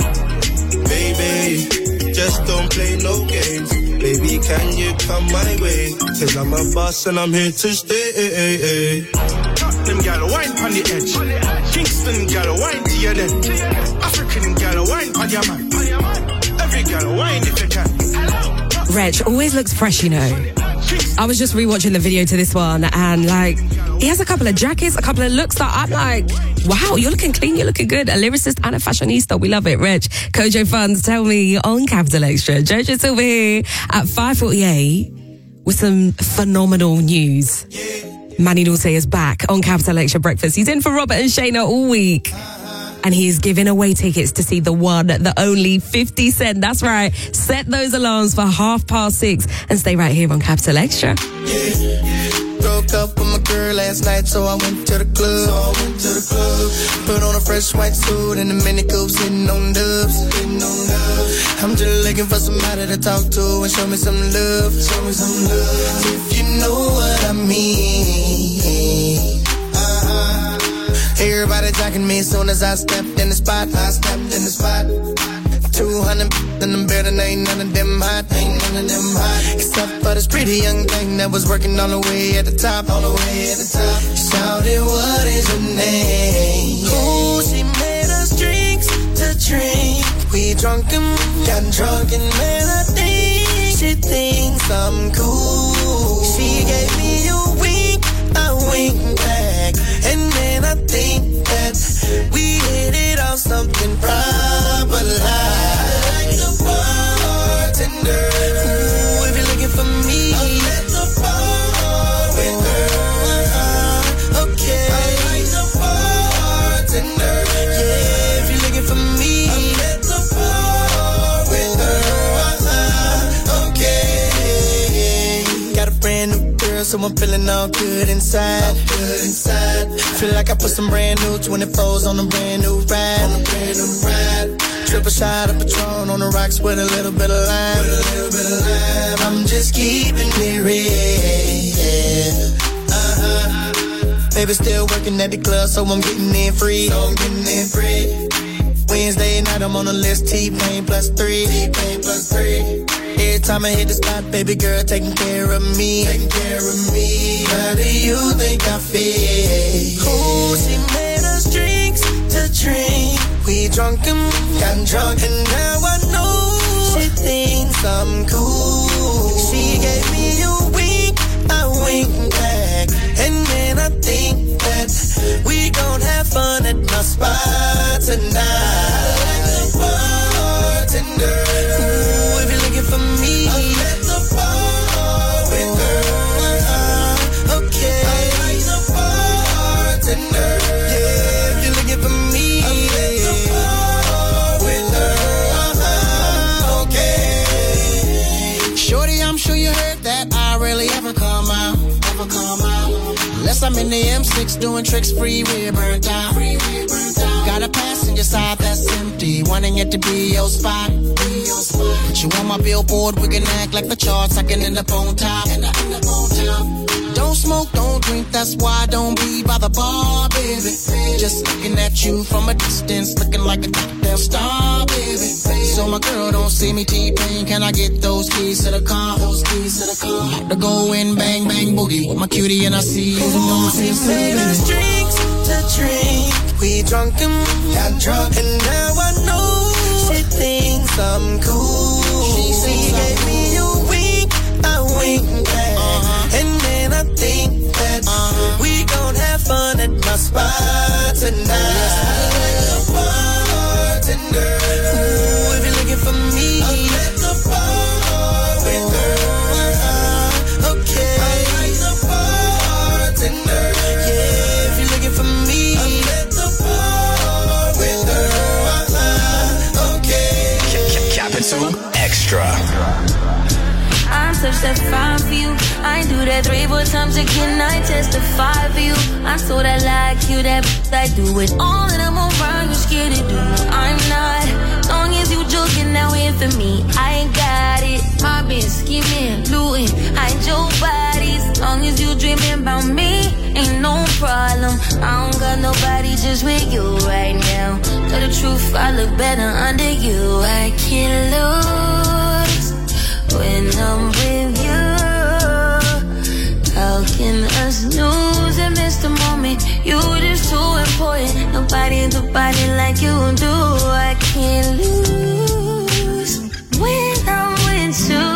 Baby, just don't play no games. Baby, can you come my way? Cause I'm a boss and I'm here to stay. Them gal wine on the edge. Kingston gal wine to your left. African gal wine on your man. Every gal wine if you can. Reg always looks fresh, you know. I was just rewatching the video to this one, and like, he has a couple of jackets, a couple of looks that I'm like, wow, you're looking clean, you're looking good. A lyricist and a fashionista, we love it. Reg, Kojo Funds, tell me on Capital Extra. Jojo Silver here at five forty-eight with some phenomenal news. Manny Norte is back on Capital Extra Breakfast. He's in for Robert and Shayna all week. And he's giving away tickets to see the one, the only fifty Cent. That's right. Set those alarms for half past six and stay right here on Capital Extra. Yeah. Broke up with my girl last night, so I went to the club. So I went to the club. Put on a fresh white suit and a mini coupe, sitting on dubs. Sitting on dubs. I'm just looking for somebody to talk to and show me some love. Show me some love. If you know what I mean. Uh-huh. Everybody jacking me as soon as I stepped in the spot. I stepped in the spot. two hundred in the building, ain't none of them hot, ain't none of them hot. Except for this pretty young thing that was working all the way at the top, all the way at the top. Shouted, what is your name? Ooh, she made us drinks to drink. We drunk and got drunk and man, I think she thinks I'm cool. She gave me a wink, I winked back, and then I think that we hit it off something proper like the bartender. Ooh, if you're looking for me, I'm at the bar with her. Uh-huh. Okay, I like the bartender. Yeah, if you're looking for me, I'm at the bar with her. Uh-huh. so I'm feeling all good inside. Good inside. Feel like I put some brand new twenty-fours on a brand new ride. On a brand new ride. Triple shot of Patron on the rocks with a little bit of lime. With a little bit of lime. I'm just keeping it real. Uh-huh. Baby still working at the club, so I'm getting in free. So I'm getting in free. Wednesday night, I'm on the list, T-Pain plus three. T-Pain plus three. Every time I hit the spot, baby girl taking care of me. Taking care of me. How do you think I feel? Oh, she made us drinks to drink. We drunk and got drunk, and now I know she thinks I'm cool. She gave me a wink, I wink back, and then I think that we gon' have fun at my spot tonight. Like the bartender, ooh, if you're looking for me, I'm at the bar with her. Okay, I like the bartender. Yeah, if you're looking for me, I'm at the bar with her. Okay. Shorty, I'm sure you heard that I rarely ever come out. Ever come out. Unless I'm in the M six doing tricks, free rear burnt out. Got a passenger side that's empty, wanting it to be your spot. Put you on my billboard, we can act like the charts, I can end up on top. Don't smoke, don't drink, that's why I don't be by the bar, baby. Just looking at you from a distance, looking like a goddamn star, baby. So my girl don't see me T-Pain, can I get those keys to the car? Those keys to the car. I'm about to go in, bang, bang, boogie with my cutie and I see you. Ooh, she made us drinks to drink. We drunk and got drunk, and now I know she thinks I'm cool. She, she gave me a wink, I wink back, uh-huh. And then I think that uh-huh. we gon' have fun at my spot tonight. Like the bartender, ooh, if you're looking for me, I'm at the bar with her. Okay, I like the bartender. Yeah, if you're looking for me, I'm at the bar with her. Okay. Capital Extra. I'm such that fine for you. I do that three, four times again. I testify for you. I'm so that like you, that I do it all, and I'm around. You scared to do. I'm not. Long as you joking now in for me, I ain't got it. Mobbing, scheming, looting, hide your bodies. Long as you dreaming about me, ain't no problem. I don't got nobody just with you right now. Tell the truth, I look better under you. I can't lose when I'm with you. How can us lose and miss the moment? You just too important. Nobody do body like you do. I can't lose when I'm with you.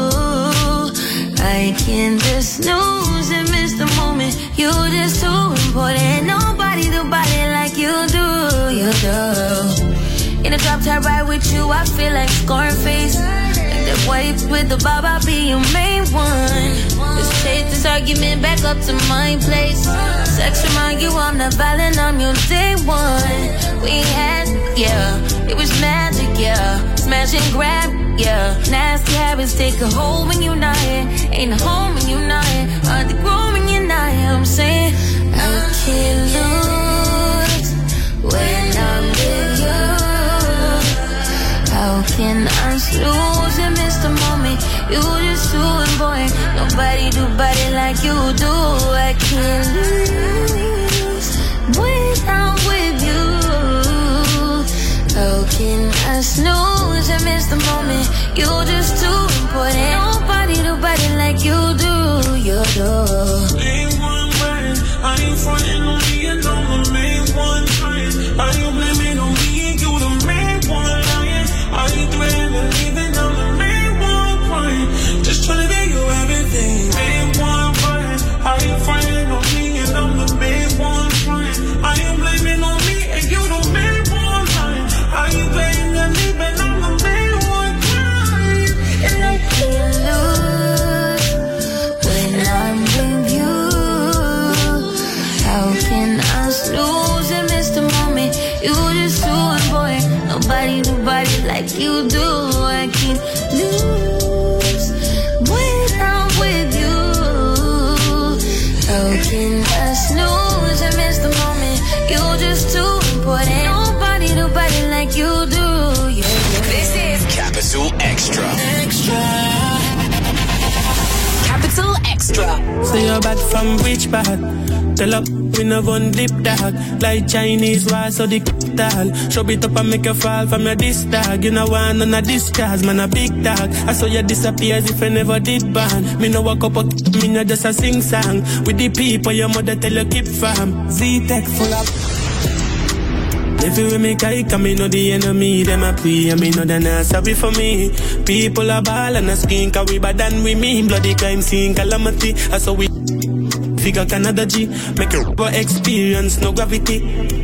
I can't just snooze and miss the moment. You just too important. Nobody do body like you do. You do. In a drop top ride with you, I feel like Scarface. That wipe with the bob, I'll be your main one. Let's take this argument back up to my place. Sex remind you I'm not violent, I'm your day one. We had, yeah, it was magic, yeah. Smash and grab, yeah. Nasty habits take a hold when you're not here. Ain't a home when you're not here. Hard to grow when you're not here. I'm saying I can't lose when I'm with you. How can I lose and miss the moment? You just too important. Nobody do body like you do. I can't lose when I'm with you. How can I snooze and miss the moment? You just too important. Nobody do body like you do. You do. Main one right. I ain't frontin' on me and I'm the main one trying. I ain't blaming on me and you the main one lying. I ain't playing and leaving, I'm the main one crying. Just tryna give you everything. Main one crying. I ain't frontin' on me and I'm the main one trying. I ain't blaming on me and you the main one lying. I ain't playing and leaving, I'm the main one crying. And I can't lose when I'm with you. How can I lose and miss the moment? You just too important. Nobody do body like you do. I can't lose when I'm with you. Extra. Say you're bad from which part? Tell up, we no gun dip dog. Like Chinese war, so the tall. Show it up and make you fall from your disc dog. You know one on a disguise, man a big dog. I saw you disappear as if I never did ban. Me no walk up, me no just a sing song. With the people your mother tell you keep farm. Z-Tech full up. If you make I come, me know the enemy, them a pray, and me know they not sorry for me. People are ball and a skin, cause we bad than we mean. Bloody crime scene, calamity, I saw we figure Canada G, make a experience, no gravity.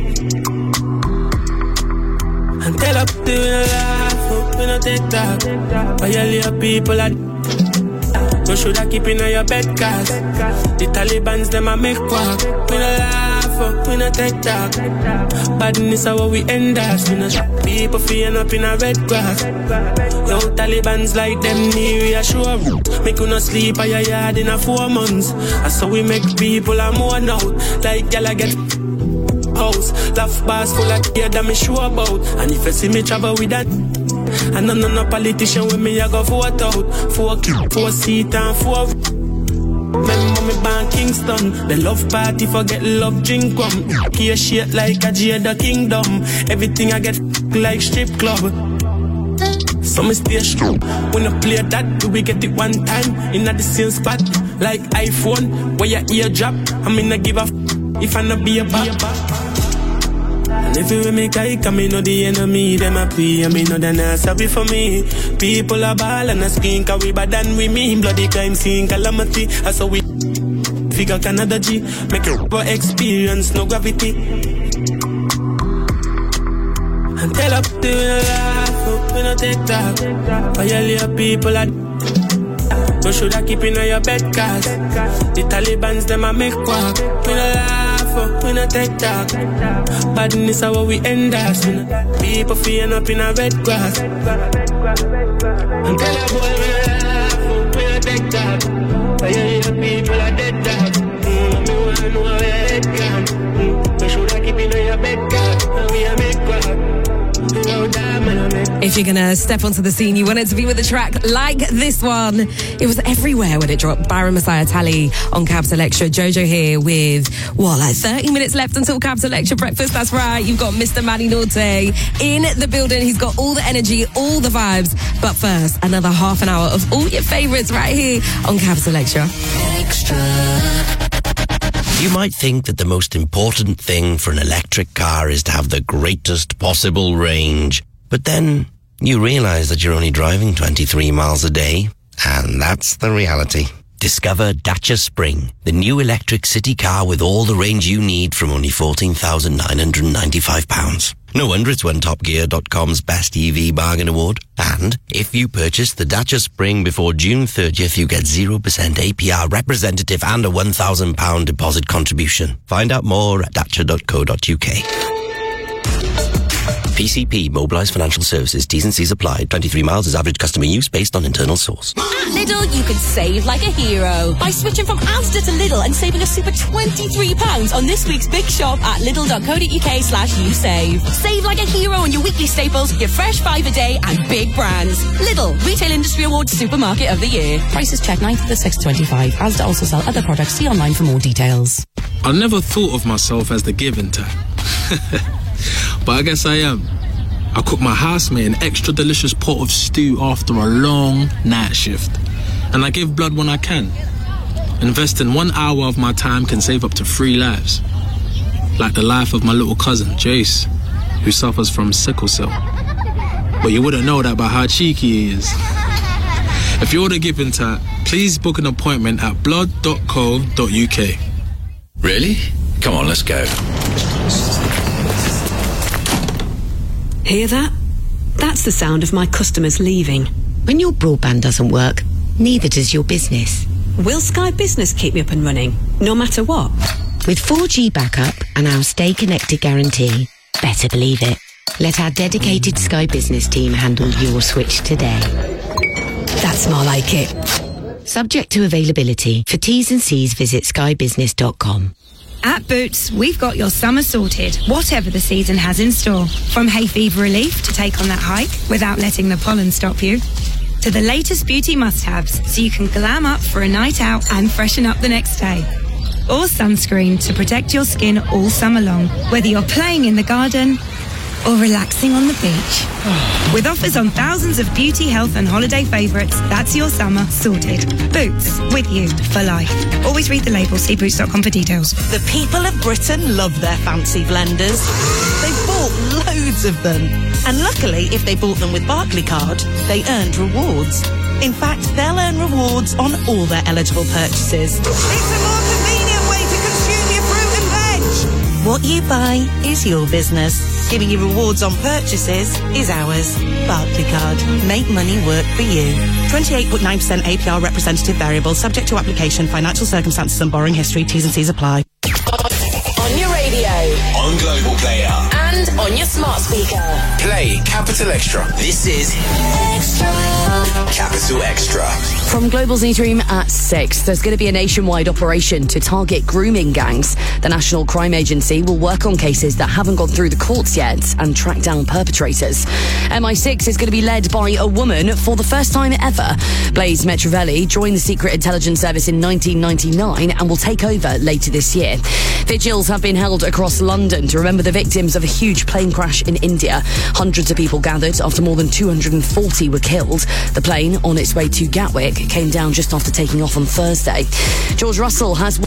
And tell up to the laugh, we no take talk. Violate people are you shoulda keep in your bed, cause the Taliban's them a make quack. We no laugh, we no take talk. Badness how we end us. We no people feeling up in a red grass. Yo, Taliban's like them need reassure. Make you no sleep at your yard in a four months. And so we make people a mourn out. Like y'all get house. Laugh bars full of gear that me sure about. And if you see me travel with that, and none of no politician with me, I go vote out. Four, four seat and four. Remember me born Kingston. The love party forget love drink rum. Care shit like a Jada Kingdom. Everything I get like strip club. So me stay strong. When I play that, we get it one time in the same spot. Like iPhone, where your ear drop. I mean I give a f if I not be a back. And if you make I come, me know the enemy, them a pray, and me know they not sorry for me. People are ball and a skin, cause we bad than we mean. Bloody crime scene, calamity, I saw we figure Canada G, make a experience, no gravity. And tell up to the laugh, we no take talk. Violate people are you shoulda keep in your bed, cause the Taliban's them a make quack. We no laugh, we no take talk. Badness how we end us. People feeling up in a red grass. And tell your boy we no laugh, we no take talk. Violate people are dead dog. Mm, me wanna know how your head gone. Mm, you shoulda keep in your bed, cause we a make quack. If you're gonna step onto the scene, you want it to be with a track like this one. It was everywhere when it dropped. Byron Messiah Tally on Capital Extra. Jojo here with, what, like thirty minutes left until Capital Extra breakfast. That's right. You've got Mister Manny Norte in the building. He's got all the energy, all the vibes. But first, another half an hour of all your favourites right here on Capital Extra. Extra. You might think that the most important thing for an electric car is to have the greatest possible range. But then you realise that you're only driving twenty-three miles a day. And that's the reality. Discover Dacia Spring, the new electric city car with all the range you need from only fourteen thousand nine hundred ninety-five pounds. No wonder it's won Top Gear dot com's Best E V Bargain Award. And if you purchase the Dacia Spring before June thirtieth, you get zero percent A P R representative and a one thousand pounds deposit contribution. Find out more at dacia dot co dot uk. P C P, Mobilised Financial Services, T's and C's applied. twenty-three miles is average customer use based on internal source. At Lidl, you can save like a hero by switching from Asda to Lidl and saving a super twenty-three pounds on this week's big shop at lidl dot co dot uk slash you save. Save like a hero on your weekly staples, your fresh five a day and big brands. Lidl, Retail Industry Awards Supermarket of the Year. Prices check ninth to the sixth twenty-five. Asda also sell other products. See online for more details. I never thought of myself as the giving type. But I guess I am. I cook my housemate an extra delicious pot of stew after a long night shift. And I give blood when I can. Investing one hour of my time can save up to three lives. Like the life of my little cousin, Jace, who suffers from sickle cell. But you wouldn't know that by how cheeky he is. If you're the giving type, please book an appointment at blood dot co dot uk. Really? Come on, let's go. Hear that? That's the sound of my customers leaving. When your broadband doesn't work, neither does your business. Will Sky Business keep me up and running, no matter what? With four G backup and our Stay Connected guarantee, better believe it. Let our dedicated Sky Business team handle your switch today. That's more like it. Subject to availability. For T's and C's, visit sky business dot com. At Boots, we've got your summer sorted, whatever the season has in store. From hay fever relief to take on that hike without letting the pollen stop you. to the latest beauty must-haves so you can glam up for a night out and freshen up the next day. Or sunscreen to protect your skin all summer long, whether you're playing in the garden or relaxing on the beach. With offers on thousands of beauty, health and holiday favourites, that's your summer sorted. Boots, with you for life. Always read the label, see boots dot com for details. The people of Britain love their fancy blenders. They've bought loads of them. And luckily, if they bought them with Barclaycard, they earned rewards. In fact, they'll earn rewards on all their eligible purchases. It's a more convenient way to consume your fruit and veg. What you buy is your business. Giving you rewards on purchases is ours. Barclaycard. Make money work for you. twenty-eight point nine percent A P R representative variable, subject to application, financial circumstances and borrowing history. T's and C's apply. On your radio. On Global Player. And on your smart speaker. Play Capital Extra. This is Extra. Capital Extra. From Global's newsroom at six, there's going to be a nationwide operation to target grooming gangs. The National Crime Agency will work on cases that haven't gone through the courts yet and track down perpetrators. M I six is going to be led by a woman for the first time ever. Blaise Metrovelli joined the Secret Intelligence Service in nineteen ninety-nine and will take over later this year. Vigils have been held across London to remember the victims of a huge plane crash in India. Hundreds of people gathered after more than two hundred forty were killed. The plane, on its way to Gatwick, came down just after taking off on Thursday. George Russell has